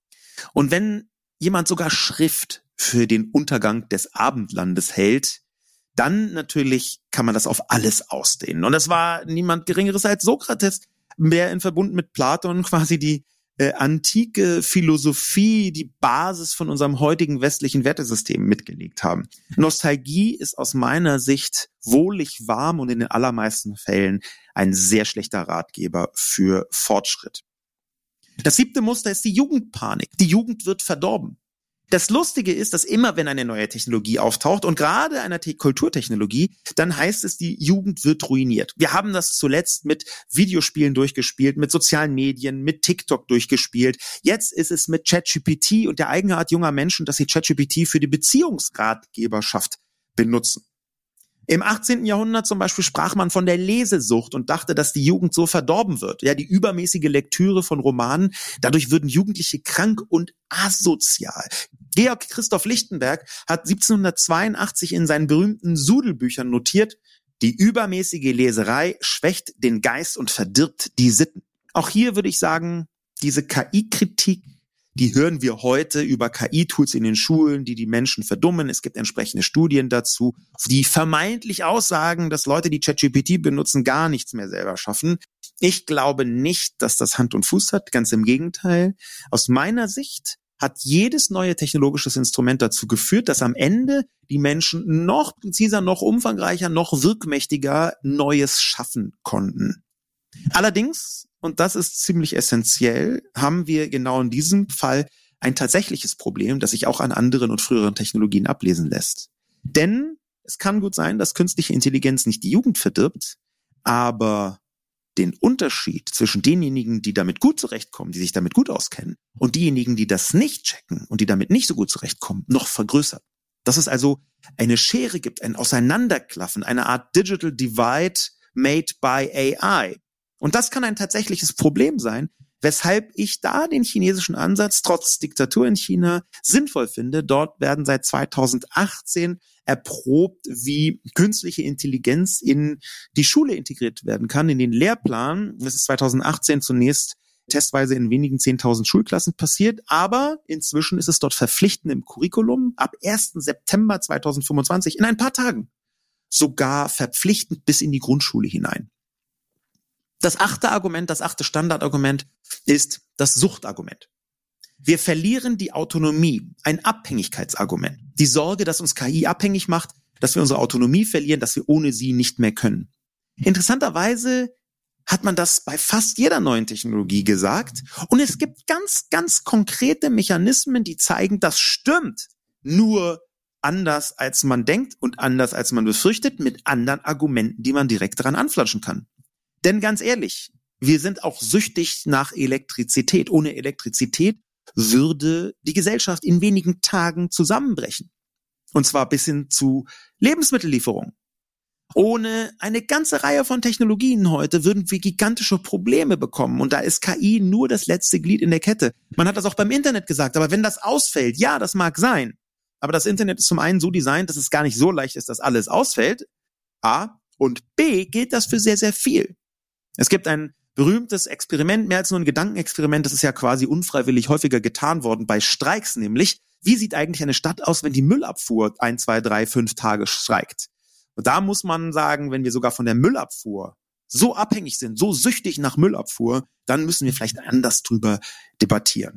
Und wenn jemand sogar Schrift für den Untergang des Abendlandes hält, dann natürlich kann man das auf alles ausdehnen. Und das war niemand Geringeres als Sokrates, der in Verbund mit Platon quasi die antike Philosophie, die Basis von unserem heutigen westlichen Wertesystem mitgelegt haben. Nostalgie ist aus meiner Sicht wohlig warm und in den allermeisten Fällen ein sehr schlechter Ratgeber für Fortschritt. Das 7. Muster ist die Jugendpanik. Die Jugend wird verdorben. Das Lustige ist, dass immer, wenn eine neue Technologie auftaucht und gerade eine Kulturtechnologie, dann heißt es, die Jugend wird ruiniert. Wir haben das zuletzt mit Videospielen durchgespielt, mit sozialen Medien, mit TikTok durchgespielt. Jetzt ist es mit ChatGPT und der Eigenart junger Menschen, dass sie ChatGPT für die Beziehungsratgeberschaft benutzen. Im 18. Jahrhundert zum Beispiel sprach man von der Lesesucht und dachte, dass die Jugend so verdorben wird. Ja, die übermäßige Lektüre von Romanen, dadurch würden Jugendliche krank und asozial. Georg Christoph Lichtenberg hat 1782 in seinen berühmten Sudelbüchern notiert: Die übermäßige Leserei schwächt den Geist und verdirbt die Sitten. Auch hier würde ich sagen, diese KI-Kritik, die hören wir heute über KI-Tools in den Schulen, die die Menschen verdummen. Es gibt entsprechende Studien dazu, die vermeintlich aussagen, dass Leute, die ChatGPT benutzen, gar nichts mehr selber schaffen. Ich glaube nicht, dass das Hand und Fuß hat, ganz im Gegenteil. Aus meiner Sicht hat jedes neue technologisches Instrument dazu geführt, dass am Ende die Menschen noch präziser, noch umfangreicher, noch wirkmächtiger Neues schaffen konnten. Allerdings, und das ist ziemlich essentiell, haben wir genau in diesem Fall ein tatsächliches Problem, das sich auch an anderen und früheren Technologien ablesen lässt. Denn es kann gut sein, dass künstliche Intelligenz nicht die Jugend verdirbt, aber den Unterschied zwischen denjenigen, die damit gut zurechtkommen, die sich damit gut auskennen, und diejenigen, die das nicht checken und die damit nicht so gut zurechtkommen, noch vergrößert. Dass es also eine Schere gibt, ein Auseinanderklaffen, eine Art Digital Divide made by AI. Und das kann ein tatsächliches Problem sein, weshalb ich da den chinesischen Ansatz trotz Diktatur in China sinnvoll finde. Dort werden seit 2018 erprobt, wie künstliche Intelligenz in die Schule integriert werden kann, in den Lehrplan. Das ist 2018 zunächst testweise in wenigen 10.000 Schulklassen passiert, aber inzwischen ist es dort verpflichtend im Curriculum ab 1. September 2025, in ein paar Tagen, sogar verpflichtend bis in die Grundschule hinein. Das 8. Argument, das 8. Standardargument ist das Suchtargument. Wir verlieren die Autonomie, ein Abhängigkeitsargument. Die Sorge, dass uns KI abhängig macht, dass wir unsere Autonomie verlieren, dass wir ohne sie nicht mehr können. Interessanterweise hat man das bei fast jeder neuen Technologie gesagt. Und es gibt ganz, ganz konkrete Mechanismen, die zeigen, das stimmt. Nur anders, als man denkt und anders, als man befürchtet, mit anderen Argumenten, die man direkt daran anflanschen kann. Denn ganz ehrlich, wir sind auch süchtig nach Elektrizität. Ohne Elektrizität würde die Gesellschaft in wenigen Tagen zusammenbrechen. Und zwar bis hin zu Lebensmittellieferung. Ohne eine ganze Reihe von Technologien heute würden wir gigantische Probleme bekommen. Und da ist KI nur das letzte Glied in der Kette. Man hat das auch beim Internet gesagt. Aber wenn das ausfällt, ja, das mag sein. Aber das Internet ist zum einen so designt, dass es gar nicht so leicht ist, dass alles ausfällt. A. Und B. gilt das für sehr, sehr viel. Es gibt ein berühmtes Experiment, mehr als nur ein Gedankenexperiment, das ist ja quasi unfreiwillig häufiger getan worden bei Streiks, nämlich, wie sieht eigentlich eine Stadt aus, wenn die Müllabfuhr 1, 2, 3, 5 Tage streikt? Und da muss man sagen, wenn wir sogar von der Müllabfuhr so abhängig sind, so süchtig nach Müllabfuhr, dann müssen wir vielleicht anders drüber debattieren.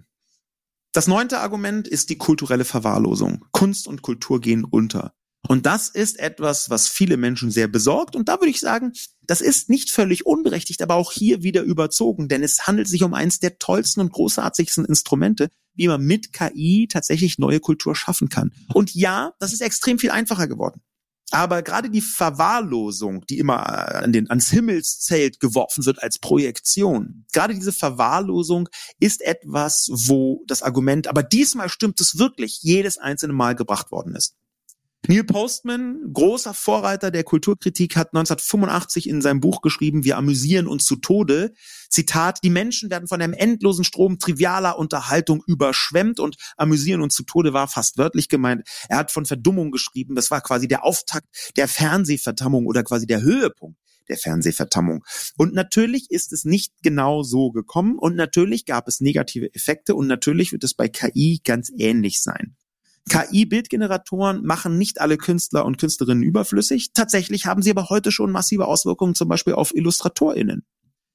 Das 9. Argument ist die kulturelle Verwahrlosung. Kunst und Kultur gehen unter. Und das ist etwas, was viele Menschen sehr besorgt. Und da würde ich sagen, das ist nicht völlig unberechtigt, aber auch hier wieder überzogen. Denn es handelt sich um eines der tollsten und großartigsten Instrumente, wie man mit KI tatsächlich neue Kultur schaffen kann. Und ja, das ist extrem viel einfacher geworden. Aber gerade die Verwahrlosung, die immer ans Himmelszelt geworfen wird als Projektion, gerade diese Verwahrlosung ist etwas, wo das Argument, aber diesmal stimmt es wirklich, jedes einzelne Mal gebracht worden ist. Neil Postman, großer Vorreiter der Kulturkritik, hat 1985 in seinem Buch geschrieben, wir amüsieren uns zu Tode. Zitat, die Menschen werden von einem endlosen Strom trivialer Unterhaltung überschwemmt und amüsieren uns zu Tode war fast wörtlich gemeint. Er hat von Verdummung geschrieben, das war quasi der Auftakt der Fernsehverdammung oder quasi der Höhepunkt der Fernsehverdammung. Und natürlich ist es nicht genau so gekommen und natürlich gab es negative Effekte und natürlich wird es bei KI ganz ähnlich sein. KI-Bildgeneratoren machen nicht alle Künstler und Künstlerinnen überflüssig. Tatsächlich haben sie aber heute schon massive Auswirkungen, zum Beispiel auf IllustratorInnen.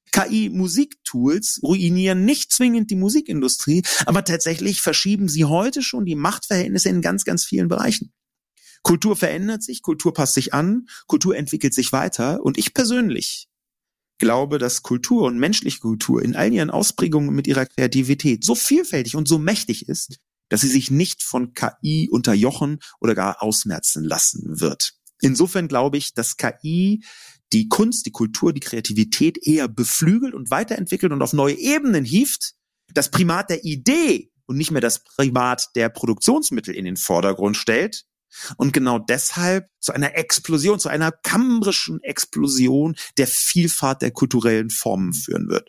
KI-Musiktools ruinieren nicht zwingend die Musikindustrie, aber tatsächlich verschieben sie heute schon die Machtverhältnisse in ganz, ganz vielen Bereichen. Kultur verändert sich, Kultur passt sich an, Kultur entwickelt sich weiter und ich persönlich glaube, dass Kultur und menschliche Kultur in all ihren Ausprägungen mit ihrer Kreativität so vielfältig und so mächtig ist, dass sie sich nicht von KI unterjochen oder gar ausmerzen lassen wird. Insofern glaube ich, dass KI die Kunst, die Kultur, die Kreativität eher beflügelt und weiterentwickelt und auf neue Ebenen hieft, das Primat der Idee und nicht mehr das Primat der Produktionsmittel in den Vordergrund stellt und genau deshalb zu einer Explosion, zu einer kambrischen Explosion der Vielfalt der kulturellen Formen führen wird.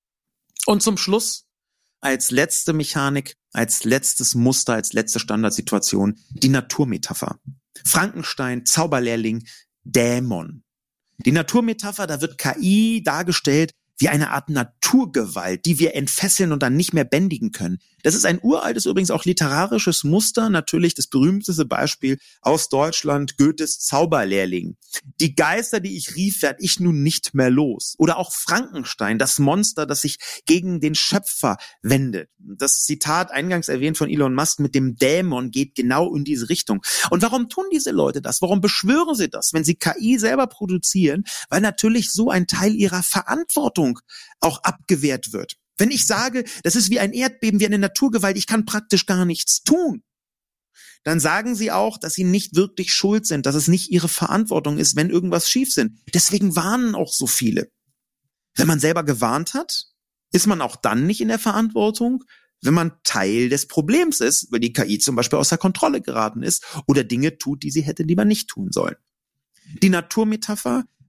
Und zum Schluss als letzte Mechanik, als letztes Muster, als letzte Standardsituation die Naturmetapher. Frankenstein, Zauberlehrling, Dämon. Die Naturmetapher, da wird KI dargestellt wie eine Art Naturgewalt, die wir entfesseln und dann nicht mehr bändigen können. Das ist ein uraltes, übrigens auch literarisches Muster, natürlich das berühmteste Beispiel aus Deutschland, Goethes Zauberlehrling. Die Geister, die ich rief, werd ich nun nicht mehr los. Oder auch Frankenstein, das Monster, das sich gegen den Schöpfer wendet. Das Zitat eingangs erwähnt von Elon Musk mit dem Dämon geht genau in diese Richtung. Und warum tun diese Leute das? Warum beschwören sie das, wenn sie KI selber produzieren? Weil natürlich so ein Teil ihrer Verantwortung auch abgewehrt wird. Wenn ich sage, das ist wie ein Erdbeben, wie eine Naturgewalt, ich kann praktisch gar nichts tun, dann sagen sie auch, dass sie nicht wirklich schuld sind, dass es nicht ihre Verantwortung ist, wenn irgendwas schief sind. Deswegen warnen auch so viele. Wenn man selber gewarnt hat, ist man auch dann nicht in der Verantwortung, wenn man Teil des Problems ist, weil die KI zum Beispiel außer Kontrolle geraten ist oder Dinge tut, die sie hätte lieber nicht tun sollen. Die Naturmetapher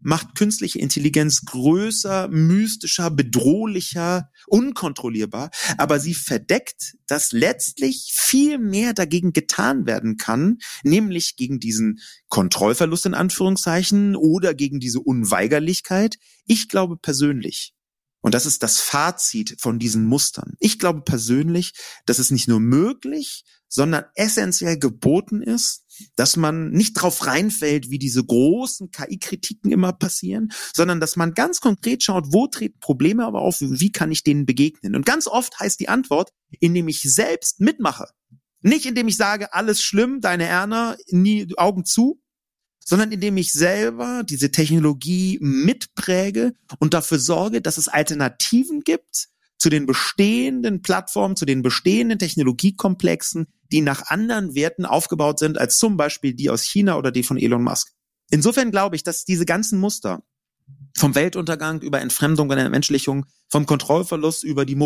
macht künstliche Intelligenz größer, mystischer, bedrohlicher, unkontrollierbar, aber sie verdeckt, dass letztlich viel mehr dagegen getan werden kann, nämlich gegen diesen Kontrollverlust in Anführungszeichen oder gegen diese Unweigerlichkeit. Ich glaube persönlich, und das ist das Fazit von diesen Mustern, ich glaube persönlich, dass es nicht nur möglich, sondern essentiell geboten ist, dass man nicht drauf reinfällt, wie diese großen KI-Kritiken immer passieren, sondern dass man ganz konkret schaut, wo treten Probleme aber auf, wie kann ich denen begegnen. Und ganz oft heißt die Antwort, indem ich selbst mitmache. Nicht indem ich sage, alles schlimm, deine Erna, nie Augen zu, sondern indem ich selber diese Technologie mitpräge und dafür sorge, dass es Alternativen gibt zu den bestehenden Plattformen, zu den bestehenden Technologiekomplexen, die nach anderen Werten aufgebaut sind, als zum Beispiel die aus China oder die von Elon Musk. Insofern glaube ich, dass diese ganzen Muster vom Weltuntergang über Entfremdung und Entmenschlichung, vom Kontrollverlust über die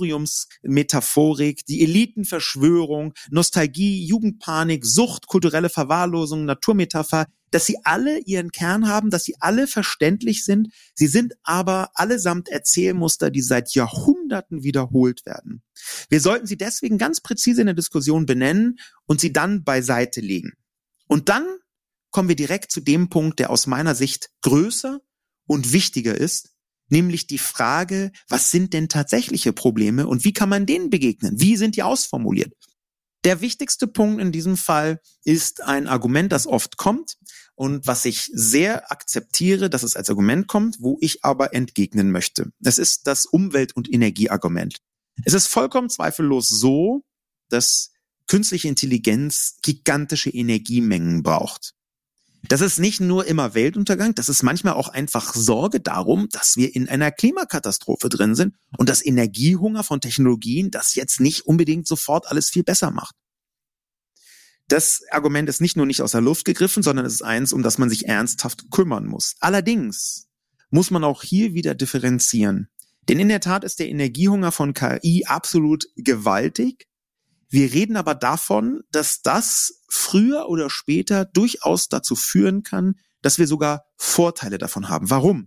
Moratoriumsmetaphorik, die Elitenverschwörung, Nostalgie, Jugendpanik, Sucht, kulturelle Verwahrlosung, Naturmetapher, dass sie alle ihren Kern haben, dass sie alle verständlich sind. Sie sind aber allesamt Erzählmuster, die seit Jahrhunderten wiederholt werden. Wir sollten sie deswegen ganz präzise in der Diskussion benennen und sie dann beiseite legen. Und dann kommen wir direkt zu dem Punkt, der aus meiner Sicht größer und wichtiger ist, nämlich die Frage, was sind denn tatsächliche Probleme und wie kann man denen begegnen? Wie sind die ausformuliert? Der wichtigste Punkt in diesem Fall ist ein Argument, das oft kommt und was ich sehr akzeptiere, dass es als Argument kommt, wo ich aber entgegnen möchte. Es ist das Umwelt- und Energieargument. Es ist vollkommen zweifellos so, dass künstliche Intelligenz gigantische Energiemengen braucht. Das ist nicht nur immer Weltuntergang, das ist manchmal auch einfach Sorge darum, dass wir in einer Klimakatastrophe drin sind und das Energiehunger von Technologien das jetzt nicht unbedingt sofort alles viel besser macht. Das Argument ist nicht nur nicht aus der Luft gegriffen, sondern es ist eins, um das man sich ernsthaft kümmern muss. Allerdings muss man auch hier wieder differenzieren. Denn in der Tat ist der Energiehunger von KI absolut gewaltig. Wir reden aber davon, dass das früher oder später durchaus dazu führen kann, dass wir sogar Vorteile davon haben. Warum?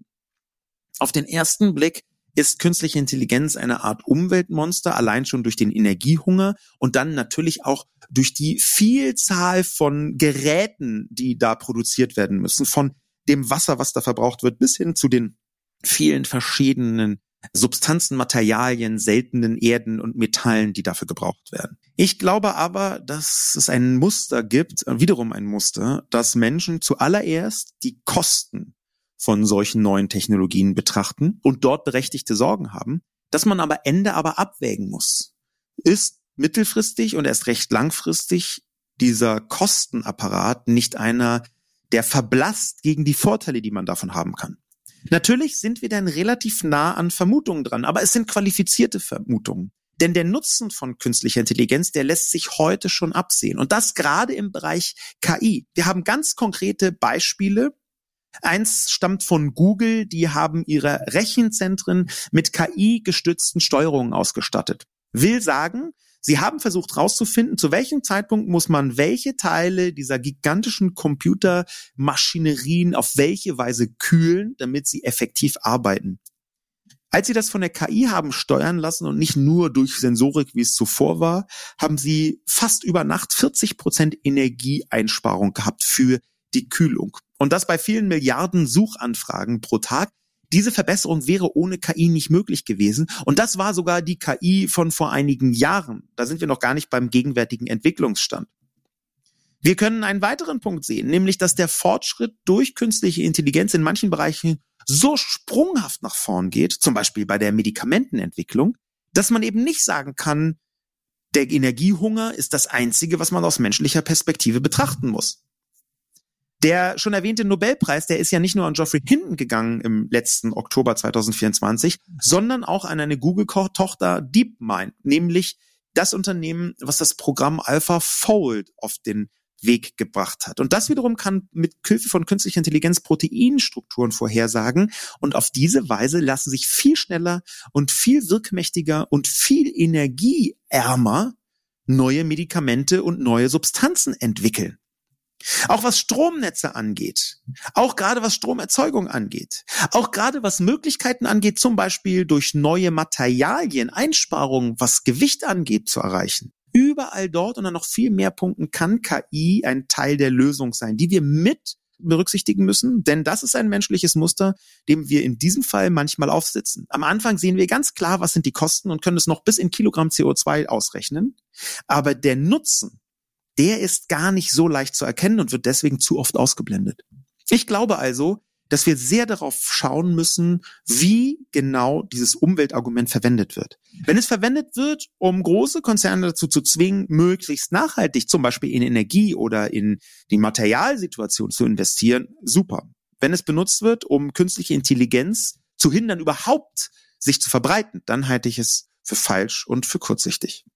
Auf den ersten Blick ist künstliche Intelligenz eine Art Umweltmonster, allein schon durch den Energiehunger und dann natürlich auch durch die Vielzahl von Geräten, die da produziert werden müssen, von dem Wasser, was da verbraucht wird, bis hin zu den vielen verschiedenen Substanzen, Materialien, seltenen Erden und Metallen, die dafür gebraucht werden. Ich glaube aber, dass es ein Muster gibt, wiederum ein Muster, dass Menschen zuallererst die Kosten von solchen neuen Technologien betrachten und dort berechtigte Sorgen haben, dass man aber abwägen muss. Ist mittelfristig und erst recht langfristig dieser Kostenapparat nicht einer, der verblasst gegen die Vorteile, die man davon haben kann? Natürlich sind wir dann relativ nah an Vermutungen dran, aber es sind qualifizierte Vermutungen. Denn der Nutzen von künstlicher Intelligenz, der lässt sich heute schon absehen. Und das gerade im Bereich KI. Wir haben ganz konkrete Beispiele. Eins stammt von Google, die haben ihre Rechenzentren mit KI-gestützten Steuerungen ausgestattet. Will sagen, sie haben versucht herauszufinden, zu welchem Zeitpunkt muss man welche Teile dieser gigantischen Computermaschinerien auf welche Weise kühlen, damit sie effektiv arbeiten. Als sie das von der KI haben steuern lassen und nicht nur durch Sensorik, wie es zuvor war, haben sie fast über Nacht 40% Energieeinsparung gehabt für die Kühlung. Und das bei vielen Milliarden Suchanfragen pro Tag. Diese Verbesserung wäre ohne KI nicht möglich gewesen. Und das war sogar die KI von vor einigen Jahren. Da sind wir noch gar nicht beim gegenwärtigen Entwicklungsstand. Wir können einen weiteren Punkt sehen, nämlich dass der Fortschritt durch künstliche Intelligenz in manchen Bereichen so sprunghaft nach vorn geht, zum Beispiel bei der Medikamentenentwicklung, dass man eben nicht sagen kann, der Energiehunger ist das Einzige, was man aus menschlicher Perspektive betrachten muss. Der schon erwähnte Nobelpreis, der ist ja nicht nur an Geoffrey Hinton gegangen im letzten Oktober 2024, sondern auch an eine Google-Tochter DeepMind, nämlich das Unternehmen, was das Programm AlphaFold auf den Weg gebracht hat. Und das wiederum kann mit Hilfe von künstlicher Intelligenz Proteinstrukturen vorhersagen und auf diese Weise lassen sich viel schneller und viel wirkmächtiger und viel energieärmer neue Medikamente und neue Substanzen entwickeln. Auch was Stromnetze angeht, auch gerade was Stromerzeugung angeht, auch gerade was Möglichkeiten angeht, zum Beispiel durch neue Materialien, Einsparungen, was Gewicht angeht, zu erreichen. Überall dort und an noch viel mehr Punkten kann KI ein Teil der Lösung sein, die wir mit berücksichtigen müssen, denn das ist ein menschliches Muster, dem wir in diesem Fall manchmal aufsitzen. Am Anfang sehen wir ganz klar, was sind die Kosten und können es noch bis in Kilogramm CO2 ausrechnen, aber der Nutzen, der ist gar nicht so leicht zu erkennen und wird deswegen zu oft ausgeblendet. Ich glaube also, dass wir sehr darauf schauen müssen, wie genau dieses Umweltargument verwendet wird. Wenn es verwendet wird, um große Konzerne dazu zu zwingen, möglichst nachhaltig zum Beispiel in Energie oder in die Materialsituation zu investieren, super. Wenn es benutzt wird, um künstliche Intelligenz zu hindern, überhaupt sich zu verbreiten, dann halte ich es für falsch und für kurzsichtig.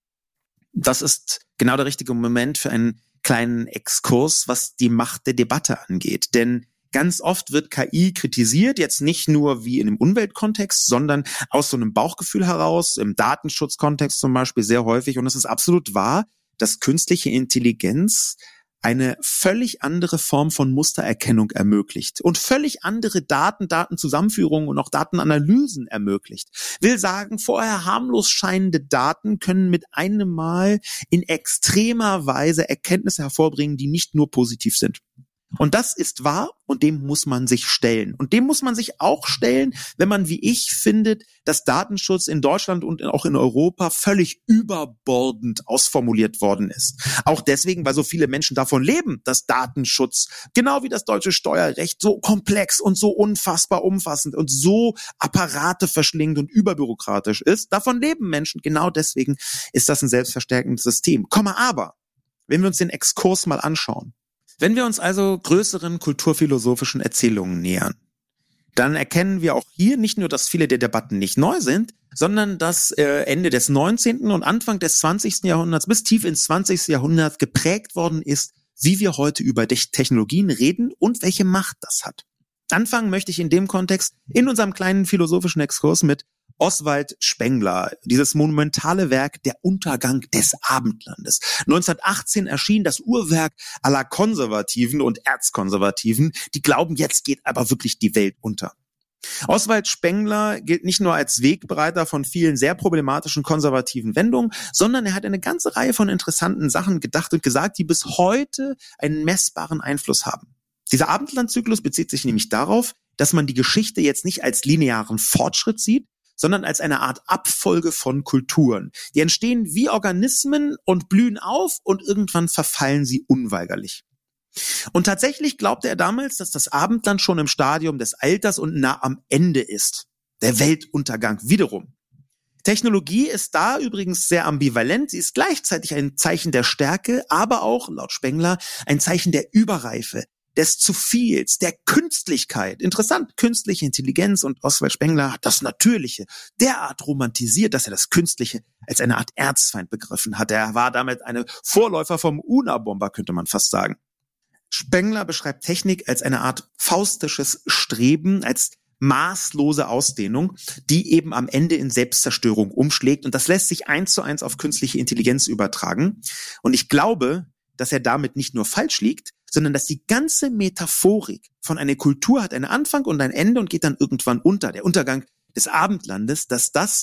Das ist genau der richtige Moment für einen kleinen Exkurs, was die Macht der Debatte angeht. Denn ganz oft wird KI kritisiert, jetzt nicht nur wie in einem Umweltkontext, sondern aus so einem Bauchgefühl heraus, im Datenschutzkontext zum Beispiel sehr häufig. Und es ist absolut wahr, dass künstliche Intelligenz eine völlig andere Form von Mustererkennung ermöglicht und völlig andere Datenzusammenführungen und auch Datenanalysen ermöglicht. Will sagen, vorher harmlos scheinende Daten können mit einem Mal in extremer Weise Erkenntnisse hervorbringen, die nicht nur positiv sind. Und das ist wahr und dem muss man sich stellen. Und dem muss man sich auch stellen, wenn man, wie ich, findet, dass Datenschutz in Deutschland und auch in Europa völlig überbordend ausformuliert worden ist. Auch deswegen, weil so viele Menschen davon leben, dass Datenschutz, genau wie das deutsche Steuerrecht, so komplex und so unfassbar umfassend und so Apparate verschlingend und überbürokratisch ist. Davon leben Menschen. Genau deswegen ist das ein selbstverstärkendes System. Aber, wenn wir uns den Exkurs mal anschauen, wenn wir uns also größeren kulturphilosophischen Erzählungen nähern, dann erkennen wir auch hier nicht nur, dass viele der Debatten nicht neu sind, sondern dass Ende des 19. und Anfang des 20. Jahrhunderts bis tief ins 20. Jahrhundert geprägt worden ist, wie wir heute über Technologien reden und welche Macht das hat. Anfangen möchte ich in dem Kontext in unserem kleinen philosophischen Exkurs mit Oswald Spengler, dieses monumentale Werk Der Untergang des Abendlandes. 1918 erschien das Uhrwerk aller Konservativen und Erzkonservativen, die glauben, jetzt geht aber wirklich die Welt unter. Oswald Spengler gilt nicht nur als Wegbereiter von vielen sehr problematischen konservativen Wendungen, sondern er hat eine ganze Reihe von interessanten Sachen gedacht und gesagt, die bis heute einen messbaren Einfluss haben. Dieser Abendlandzyklus bezieht sich nämlich darauf, dass man die Geschichte jetzt nicht als linearen Fortschritt sieht, sondern als eine Art Abfolge von Kulturen. Die entstehen wie Organismen und blühen auf und irgendwann verfallen sie unweigerlich. Und tatsächlich glaubte er damals, dass das Abendland schon im Stadium des Alters und nah am Ende ist. Der Weltuntergang wiederum. Technologie ist da übrigens sehr ambivalent. Sie ist gleichzeitig ein Zeichen der Stärke, aber auch, laut Spengler, ein Zeichen der Überreife, des zu Viels, der Künstlichkeit. Interessant, künstliche Intelligenz, und Oswald Spengler hat das Natürliche derart romantisiert, dass er das Künstliche als eine Art Erzfeind begriffen hat. Er war damit eine Vorläufer vom Unabomber, könnte man fast sagen. Spengler beschreibt Technik als eine Art faustisches Streben, als maßlose Ausdehnung, die eben am Ende in Selbstzerstörung umschlägt. Und das lässt sich 1:1 auf künstliche Intelligenz übertragen. Und ich glaube, dass er damit nicht nur falsch liegt, sondern dass die ganze Metaphorik von einer Kultur hat einen Anfang und ein Ende und geht dann irgendwann unter. Der Untergang des Abendlandes, dass das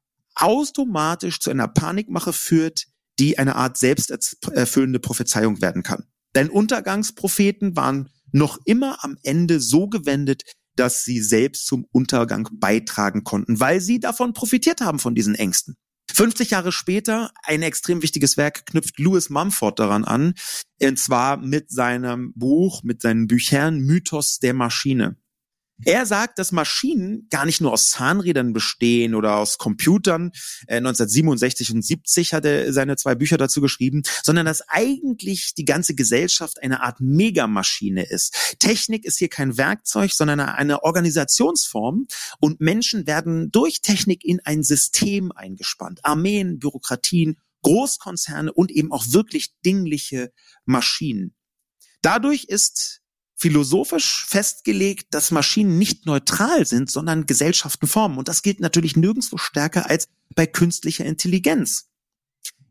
automatisch zu einer Panikmache führt, die eine Art selbsterfüllende Prophezeiung werden kann. Denn Untergangspropheten waren noch immer am Ende so gewendet, dass sie selbst zum Untergang beitragen konnten, weil sie davon profitiert haben, von diesen Ängsten. 50 Jahre später, ein extrem wichtiges Werk, knüpft Lewis Mumford daran an, und zwar mit seinem Buch, mit seinen Büchern Mythos der Maschine. Er sagt, dass Maschinen gar nicht nur aus Zahnrädern bestehen oder aus Computern. 1967 und 70 hat er seine 2 Bücher dazu geschrieben, sondern dass eigentlich die ganze Gesellschaft eine Art Megamaschine ist. Technik ist hier kein Werkzeug, sondern eine Organisationsform, und Menschen werden durch Technik in ein System eingespannt. Armeen, Bürokratien, Großkonzerne und eben auch wirklich dingliche Maschinen. Dadurch ist philosophisch festgelegt, dass Maschinen nicht neutral sind, sondern Gesellschaften formen. Und das gilt natürlich nirgendwo stärker als bei künstlicher Intelligenz.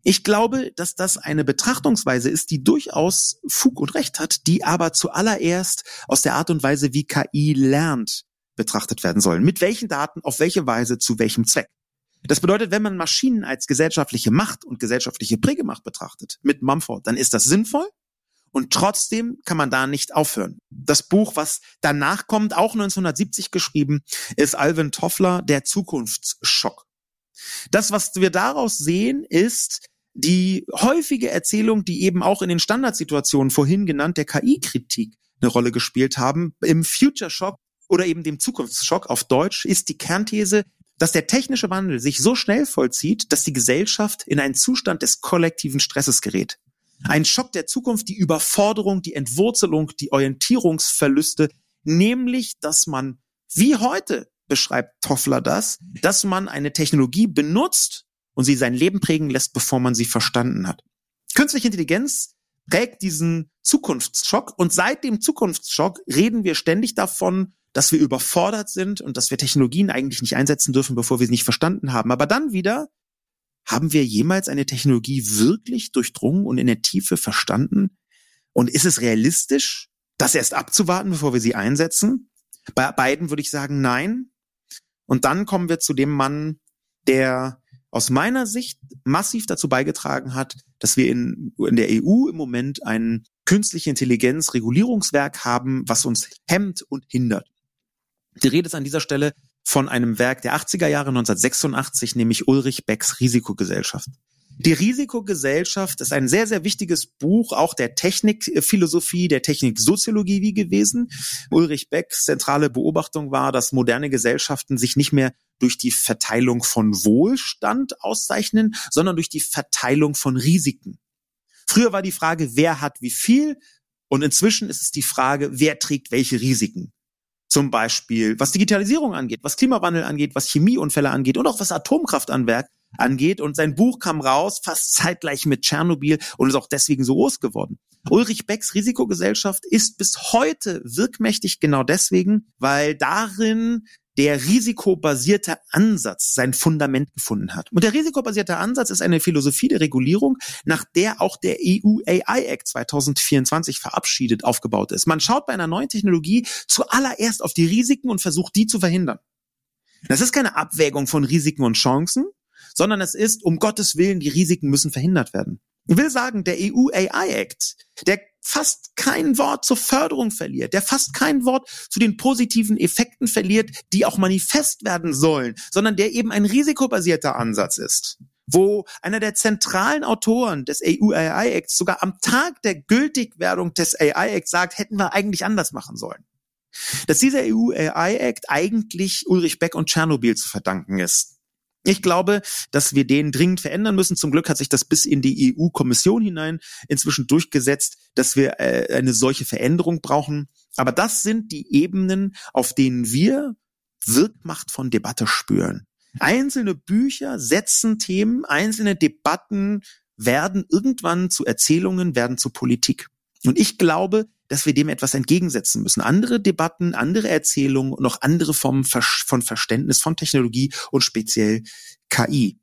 Ich glaube, dass das eine Betrachtungsweise ist, die durchaus Fug und Recht hat, die aber zuallererst aus der Art und Weise, wie KI lernt, betrachtet werden soll. Mit welchen Daten, auf welche Weise, zu welchem Zweck. Das bedeutet, wenn man Maschinen als gesellschaftliche Macht und gesellschaftliche Prägemacht betrachtet, mit Mumford, dann ist das sinnvoll und trotzdem kann man da nicht aufhören. Das Buch, was danach kommt, auch 1970 geschrieben, ist Alvin Toffler, Der Zukunftsschock. Das, was wir daraus sehen, ist die häufige Erzählung, die eben auch in den Standardsituationen vorhin genannt der KI-Kritik eine Rolle gespielt haben. Im Future Shock oder eben dem Zukunftsschock auf Deutsch ist die Kernthese, dass der technische Wandel sich so schnell vollzieht, dass die Gesellschaft in einen Zustand des kollektiven Stresses gerät. Ein Schock der Zukunft, die Überforderung, die Entwurzelung, die Orientierungsverluste, nämlich, dass man, wie heute beschreibt Toffler das, dass man eine Technologie benutzt und sie sein Leben prägen lässt, bevor man sie verstanden hat. Künstliche Intelligenz prägt diesen Zukunftsschock und seit dem Zukunftsschock reden wir ständig davon, dass wir überfordert sind und dass wir Technologien eigentlich nicht einsetzen dürfen, bevor wir sie nicht verstanden haben. Aber dann wieder, haben wir jemals eine Technologie wirklich durchdrungen und in der Tiefe verstanden? Und ist es realistisch, das erst abzuwarten, bevor wir sie einsetzen? Bei beiden würde ich sagen, nein. Und dann kommen wir zu dem Mann, der aus meiner Sicht massiv dazu beigetragen hat, dass wir in der EU im Moment ein künstliche Intelligenz-Regulierungswerk haben, was uns hemmt und hindert. Die Rede ist an dieser Stelle von einem Werk der 80er Jahre 1986, nämlich Ulrich Becks Risikogesellschaft. Die Risikogesellschaft ist ein sehr, sehr wichtiges Buch, auch der Technikphilosophie, der Techniksoziologie gewesen. Ulrich Becks zentrale Beobachtung war, dass moderne Gesellschaften sich nicht mehr durch die Verteilung von Wohlstand auszeichnen, sondern durch die Verteilung von Risiken. Früher war die Frage, wer hat wie viel? Und inzwischen ist es die Frage, wer trägt welche Risiken? Zum Beispiel, was Digitalisierung angeht, was Klimawandel angeht, was Chemieunfälle angeht und auch was Atomkraftanwerk angeht. Und sein Buch kam raus, fast zeitgleich mit Tschernobyl und ist auch deswegen so groß geworden. Ulrich Becks Risikogesellschaft ist bis heute wirkmächtig genau deswegen, weil darin der risikobasierte Ansatz sein Fundament gefunden hat. Und der risikobasierte Ansatz ist eine Philosophie der Regulierung, nach der auch der EU AI Act 2024 verabschiedet aufgebaut ist. Man schaut bei einer neuen Technologie zuallererst auf die Risiken und versucht, die zu verhindern. Das ist keine Abwägung von Risiken und Chancen, sondern es ist, um Gottes Willen, die Risiken müssen verhindert werden. Ich will sagen, der EU AI Act, der fast kein Wort zur Förderung verliert, der fast kein Wort zu den positiven Effekten verliert, die auch manifest werden sollen, sondern der eben ein risikobasierter Ansatz ist, wo einer der zentralen Autoren des EU AI Acts sogar am Tag der Gültigwerdung des AI Acts sagt, hätten wir eigentlich anders machen sollen. Dass dieser EU AI Act eigentlich Ulrich Beck und Tschernobyl zu verdanken ist. Ich glaube, dass wir den dringend verändern müssen. Zum Glück hat sich das bis in die EU-Kommission hinein inzwischen durchgesetzt, dass wir eine solche Veränderung brauchen. Aber das sind die Ebenen, auf denen wir Wirkmacht von Debatte spüren. Einzelne Bücher setzen Themen, einzelne Debatten werden irgendwann zu Erzählungen, werden zu Politik. Und ich glaube, dass wir dem etwas entgegensetzen müssen. Andere Debatten, andere Erzählungen und auch andere Formen von Verständnis von Technologie und speziell KI.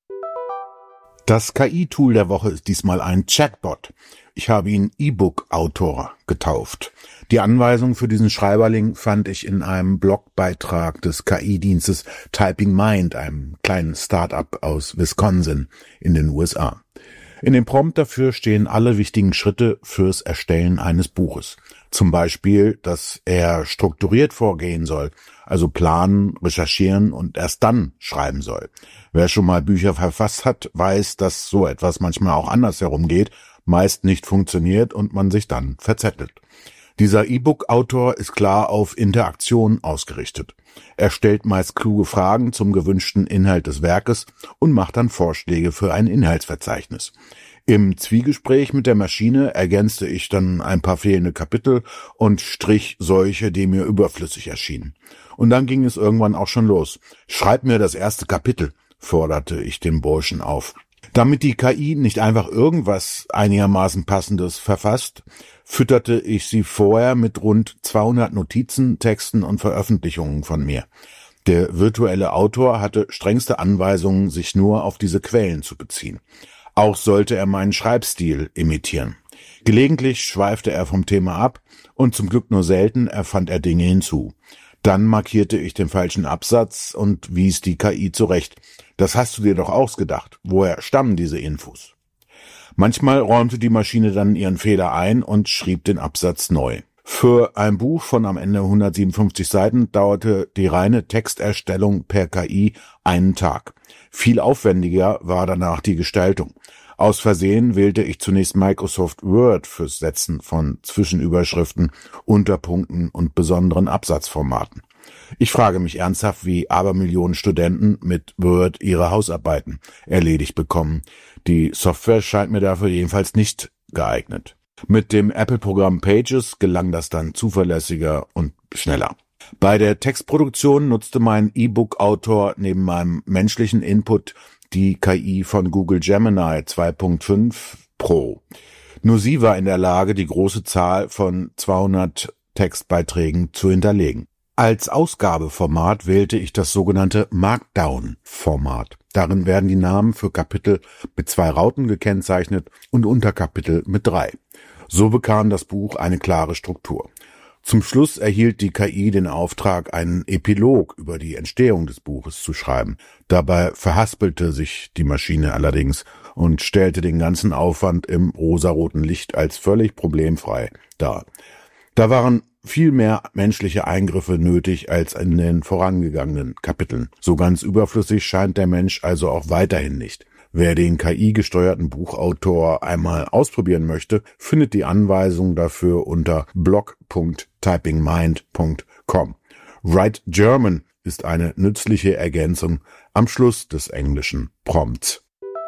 Das KI-Tool der Woche ist diesmal ein Chatbot. Ich habe ihn E-Book-Autor getauft. Die Anweisung für diesen Schreiberling fand ich in einem Blogbeitrag des KI-Dienstes Typing Mind, einem kleinen Start-up aus Wisconsin in den USA. In dem Prompt dafür stehen alle wichtigen Schritte fürs Erstellen eines Buches. Zum Beispiel, dass er strukturiert vorgehen soll, also planen, recherchieren und erst dann schreiben soll. Wer schon mal Bücher verfasst hat, weiß, dass so etwas manchmal auch andersherum geht, meist nicht funktioniert und man sich dann verzettelt. Dieser E-Book-Autor ist klar auf Interaktion ausgerichtet. Er stellt meist kluge Fragen zum gewünschten Inhalt des Werkes und macht dann Vorschläge für ein Inhaltsverzeichnis. Im Zwiegespräch mit der Maschine ergänzte ich dann ein paar fehlende Kapitel und strich solche, die mir überflüssig erschienen. Und dann ging es irgendwann auch schon los. Schreib mir das erste Kapitel, forderte ich den Burschen auf. Damit die KI nicht einfach irgendwas einigermaßen Passendes verfasst, fütterte ich sie vorher mit rund 200 Notizen, Texten und Veröffentlichungen von mir. Der virtuelle Autor hatte strengste Anweisungen, sich nur auf diese Quellen zu beziehen. Auch sollte er meinen Schreibstil imitieren. Gelegentlich schweifte er vom Thema ab und zum Glück nur selten erfand er Dinge hinzu. Dann markierte ich den falschen Absatz und wies die KI zurecht. Das hast du dir doch ausgedacht. Woher stammen diese Infos? Manchmal räumte die Maschine dann ihren Fehler ein und schrieb den Absatz neu. Für ein Buch von am Ende 157 Seiten dauerte die reine Texterstellung per KI einen Tag. Viel aufwendiger war danach die Gestaltung. Aus Versehen wählte ich zunächst Microsoft Word fürs Setzen von Zwischenüberschriften, Unterpunkten und besonderen Absatzformaten. Ich frage mich ernsthaft, wie Abermillionen Studenten mit Word ihre Hausarbeiten erledigt bekommen. Die Software scheint mir dafür jedenfalls nicht geeignet. Mit dem Apple-Programm Pages gelang das dann zuverlässiger und schneller. Bei der Textproduktion nutzte mein E-Book-Autor neben meinem menschlichen Input die KI von Google Gemini 2.5 Pro. Nur sie war in der Lage, die große Zahl von 200 Textbeiträgen zu hinterlegen. Als Ausgabeformat wählte ich das sogenannte Markdown-Format. Darin werden die Namen für Kapitel mit 2 Rauten gekennzeichnet und Unterkapitel mit 3. So bekam das Buch eine klare Struktur. Zum Schluss erhielt die KI den Auftrag, einen Epilog über die Entstehung des Buches zu schreiben. Dabei verhaspelte sich die Maschine allerdings und stellte den ganzen Aufwand im rosaroten Licht als völlig problemfrei dar. Da waren viel mehr menschliche Eingriffe nötig als in den vorangegangenen Kapiteln. So ganz überflüssig scheint der Mensch also auch weiterhin nicht. Wer den KI-gesteuerten Buchautor einmal ausprobieren möchte, findet die Anweisung dafür unter blog.typingmind.com. Write German ist eine nützliche Ergänzung am Schluss des englischen Prompts.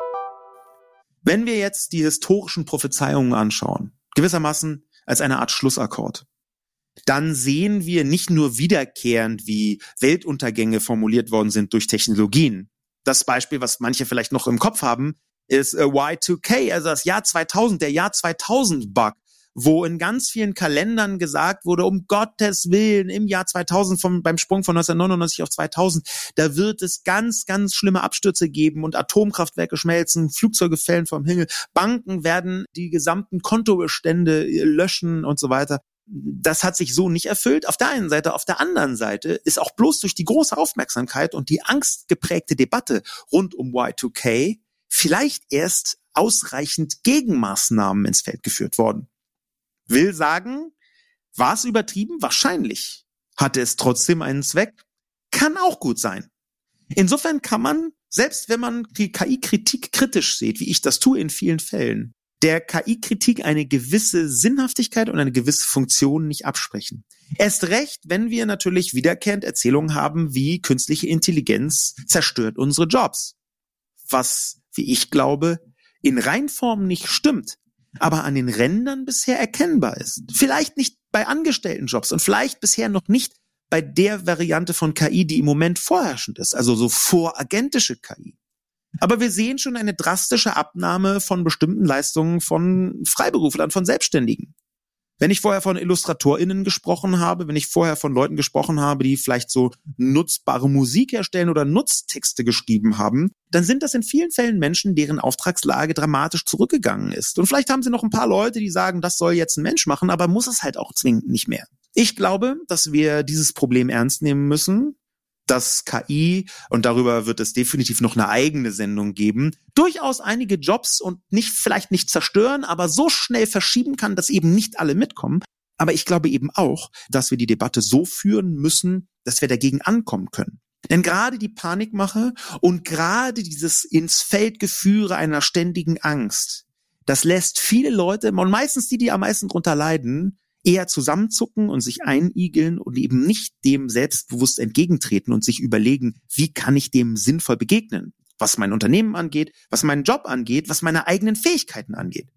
Wenn wir jetzt die historischen Prophezeiungen anschauen, gewissermaßen als eine Art Schlussakkord, dann sehen wir nicht nur wiederkehrend, wie Weltuntergänge formuliert worden sind durch Technologien. Das Beispiel, was manche vielleicht noch im Kopf haben, ist Y2K, also das Jahr 2000, der Jahr 2000-Bug, wo in ganz vielen Kalendern gesagt wurde, um Gottes Willen, im Jahr 2000, beim Sprung von 1999 auf 2000, da wird es ganz, ganz schlimme Abstürze geben und Atomkraftwerke schmelzen, Flugzeuge fällen vom Himmel, Banken werden die gesamten Kontobestände löschen und so weiter. Das hat sich so nicht erfüllt. Auf der einen Seite, auf der anderen Seite ist auch bloß durch die große Aufmerksamkeit und die angstgeprägte Debatte rund um Y2K vielleicht erst ausreichend Gegenmaßnahmen ins Feld geführt worden. Will sagen, war es übertrieben? Wahrscheinlich. Hatte es trotzdem einen Zweck? Kann auch gut sein. Insofern kann man, selbst wenn man die KI-Kritik kritisch sieht, wie ich das tue in vielen Fällen, der KI-Kritik eine gewisse Sinnhaftigkeit und eine gewisse Funktion nicht absprechen. Erst recht, wenn wir natürlich wiederkehrend Erzählungen haben, wie künstliche Intelligenz zerstört unsere Jobs. Was, wie ich glaube, in Reinform nicht stimmt, aber an den Rändern bisher erkennbar ist. Vielleicht nicht bei Angestelltenjobs und vielleicht bisher noch nicht bei der Variante von KI, die im Moment vorherrschend ist, also so voragentische KI. Aber wir sehen schon eine drastische Abnahme von bestimmten Leistungen von Freiberuflern, von Selbstständigen. Wenn ich vorher von IllustratorInnen gesprochen habe, wenn ich vorher von Leuten gesprochen habe, die vielleicht so nutzbare Musik herstellen oder Nutztexte geschrieben haben, dann sind das in vielen Fällen Menschen, deren Auftragslage dramatisch zurückgegangen ist. Und vielleicht haben sie noch ein paar Leute, die sagen, das soll jetzt ein Mensch machen, aber muss es halt auch zwingend nicht mehr. Ich glaube, dass wir dieses Problem ernst nehmen müssen, dass KI, und darüber wird es definitiv noch eine eigene Sendung geben, durchaus einige Jobs und vielleicht nicht zerstören, aber so schnell verschieben kann, dass eben nicht alle mitkommen. Aber ich glaube eben auch, dass wir die Debatte so führen müssen, dass wir dagegen ankommen können. Denn gerade die Panikmache und gerade dieses ins Feld Geführe einer ständigen Angst, das lässt viele Leute, und meistens die am meisten drunter leiden, eher zusammenzucken und sich einigeln und eben nicht dem selbstbewusst entgegentreten und sich überlegen, wie kann ich dem sinnvoll begegnen, was mein Unternehmen angeht, was meinen Job angeht, was meine eigenen Fähigkeiten angeht.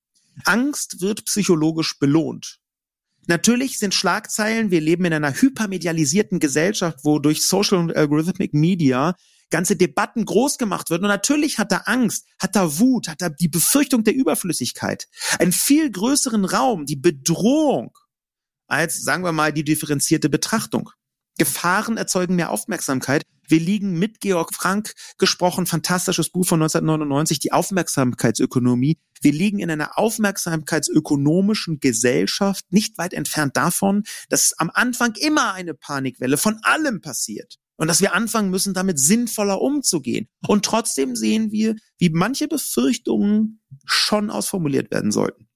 Angst wird psychologisch belohnt. Natürlich sind Schlagzeilen, wir leben in einer hypermedialisierten Gesellschaft, wo durch Social und Algorithmic Media ganze Debatten groß gemacht werden. Und natürlich hat er Angst, hat er Wut, hat er die Befürchtung der Überflüssigkeit. Einen viel größeren Raum, die Bedrohung, als, sagen wir mal, die differenzierte Betrachtung. Gefahren erzeugen mehr Aufmerksamkeit, Wir liegen mit Georg Frank gesprochen, fantastisches Buch von 1999, die Aufmerksamkeitsökonomie. Wir liegen in einer aufmerksamkeitsökonomischen Gesellschaft, nicht weit entfernt davon, dass am Anfang immer eine Panikwelle von allem passiert. Und dass wir anfangen müssen, damit sinnvoller umzugehen. Und trotzdem sehen wir, wie manche Befürchtungen schon ausformuliert werden sollten.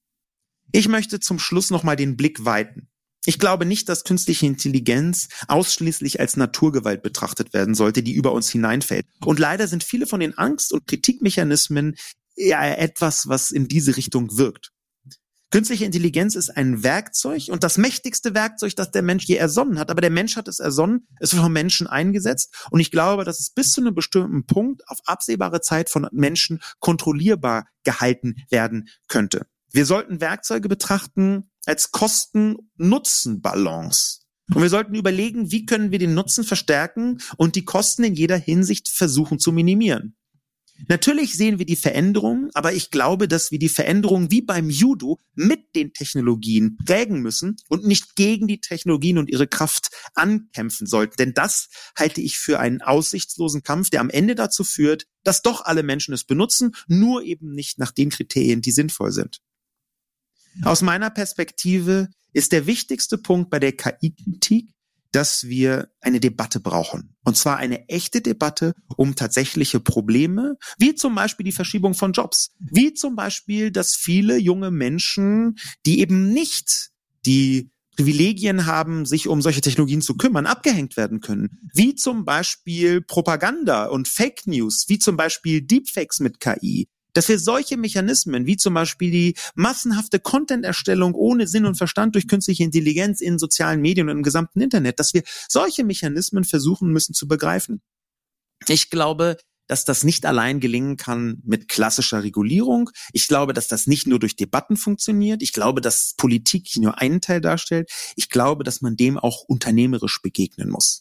Ich möchte zum Schluss nochmal den Blick weiten. Ich glaube nicht, dass künstliche Intelligenz ausschließlich als Naturgewalt betrachtet werden sollte, die über uns hineinfällt. Und leider sind viele von den Angst- und Kritikmechanismen ja etwas, was in diese Richtung wirkt. Künstliche Intelligenz ist ein Werkzeug und das mächtigste Werkzeug, das der Mensch je ersonnen hat. Aber der Mensch hat es ersonnen, es wird vom Menschen eingesetzt. Und ich glaube, dass es bis zu einem bestimmten Punkt auf absehbare Zeit von Menschen kontrollierbar gehalten werden könnte. Wir sollten Werkzeuge betrachten als Kosten-Nutzen-Balance. Und wir sollten überlegen, wie können wir den Nutzen verstärken und die Kosten in jeder Hinsicht versuchen zu minimieren. Natürlich sehen wir die Veränderungen, aber ich glaube, dass wir die Veränderungen wie beim Judo mit den Technologien prägen müssen und nicht gegen die Technologien und ihre Kraft ankämpfen sollten. Denn das halte ich für einen aussichtslosen Kampf, der am Ende dazu führt, dass doch alle Menschen es benutzen, nur eben nicht nach den Kriterien, die sinnvoll sind. Aus meiner Perspektive ist der wichtigste Punkt bei der KI-Kritik, dass wir eine Debatte brauchen. Und zwar eine echte Debatte um tatsächliche Probleme, wie zum Beispiel die Verschiebung von Jobs, wie zum Beispiel, dass viele junge Menschen, die eben nicht die Privilegien haben, sich um solche Technologien zu kümmern, abgehängt werden können. Wie zum Beispiel Propaganda und Fake News, wie zum Beispiel Deepfakes mit KI. Dass wir solche Mechanismen, wie zum Beispiel die massenhafte Content-Erstellung ohne Sinn und Verstand durch künstliche Intelligenz in sozialen Medien und im gesamten Internet, dass wir solche Mechanismen versuchen müssen zu begreifen. Ich glaube, dass das nicht allein gelingen kann mit klassischer Regulierung. Ich glaube, dass das nicht nur durch Debatten funktioniert. Ich glaube, dass Politik nur einen Teil darstellt. Ich glaube, dass man dem auch unternehmerisch begegnen muss.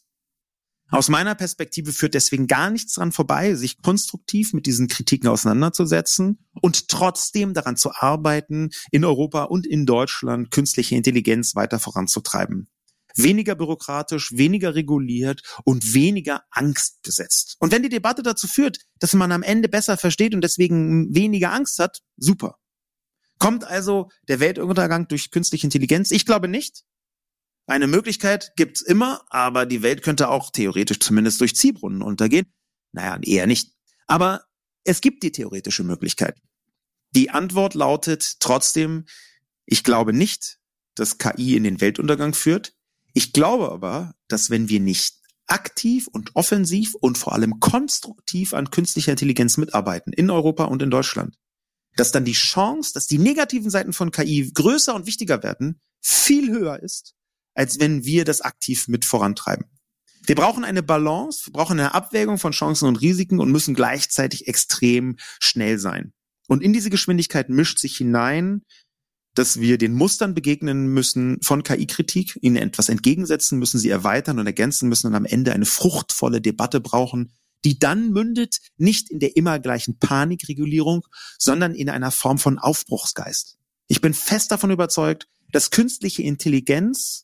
Aus meiner Perspektive führt deswegen gar nichts dran vorbei, sich konstruktiv mit diesen Kritiken auseinanderzusetzen und trotzdem daran zu arbeiten, in Europa und in Deutschland künstliche Intelligenz weiter voranzutreiben. Weniger bürokratisch, weniger reguliert und weniger angstbesetzt. Und wenn die Debatte dazu führt, dass man am Ende besser versteht und deswegen weniger Angst hat, super. Kommt also der Weltuntergang durch künstliche Intelligenz? Ich glaube nicht. Eine Möglichkeit gibt's immer, aber die Welt könnte auch theoretisch zumindest durch Ziehbrunnen untergehen. Naja, eher nicht. Aber es gibt die theoretische Möglichkeit. Die Antwort lautet trotzdem, ich glaube nicht, dass KI in den Weltuntergang führt. Ich glaube aber, dass wenn wir nicht aktiv und offensiv und vor allem konstruktiv an künstlicher Intelligenz mitarbeiten, in Europa und in Deutschland, dass dann die Chance, dass die negativen Seiten von KI größer und wichtiger werden, viel höher ist, als wenn wir das aktiv mit vorantreiben. Wir brauchen eine Balance, wir brauchen eine Abwägung von Chancen und Risiken und müssen gleichzeitig extrem schnell sein. Und in diese Geschwindigkeit mischt sich hinein, dass wir den Mustern begegnen müssen von KI-Kritik, ihnen etwas entgegensetzen müssen, sie erweitern und ergänzen müssen und am Ende eine fruchtvolle Debatte brauchen, die dann mündet nicht in der immer gleichen Panikregulierung, sondern in einer Form von Aufbruchsgeist. Ich bin fest davon überzeugt, dass künstliche Intelligenz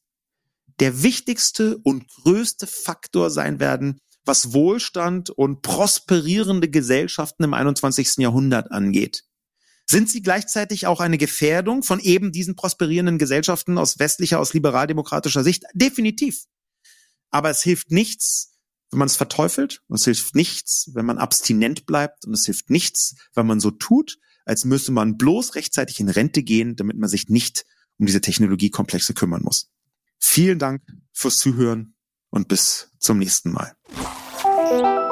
der wichtigste und größte Faktor sein werden, was Wohlstand und prosperierende Gesellschaften im 21. Jahrhundert angeht. Sind sie gleichzeitig auch eine Gefährdung von eben diesen prosperierenden Gesellschaften aus westlicher, aus liberaldemokratischer Sicht? Definitiv. Aber es hilft nichts, wenn man es verteufelt. Und es hilft nichts, wenn man abstinent bleibt. Und es hilft nichts, wenn man so tut, als müsste man bloß rechtzeitig in Rente gehen, damit man sich nicht um diese Technologiekomplexe kümmern muss. Vielen Dank fürs Zuhören und bis zum nächsten Mal.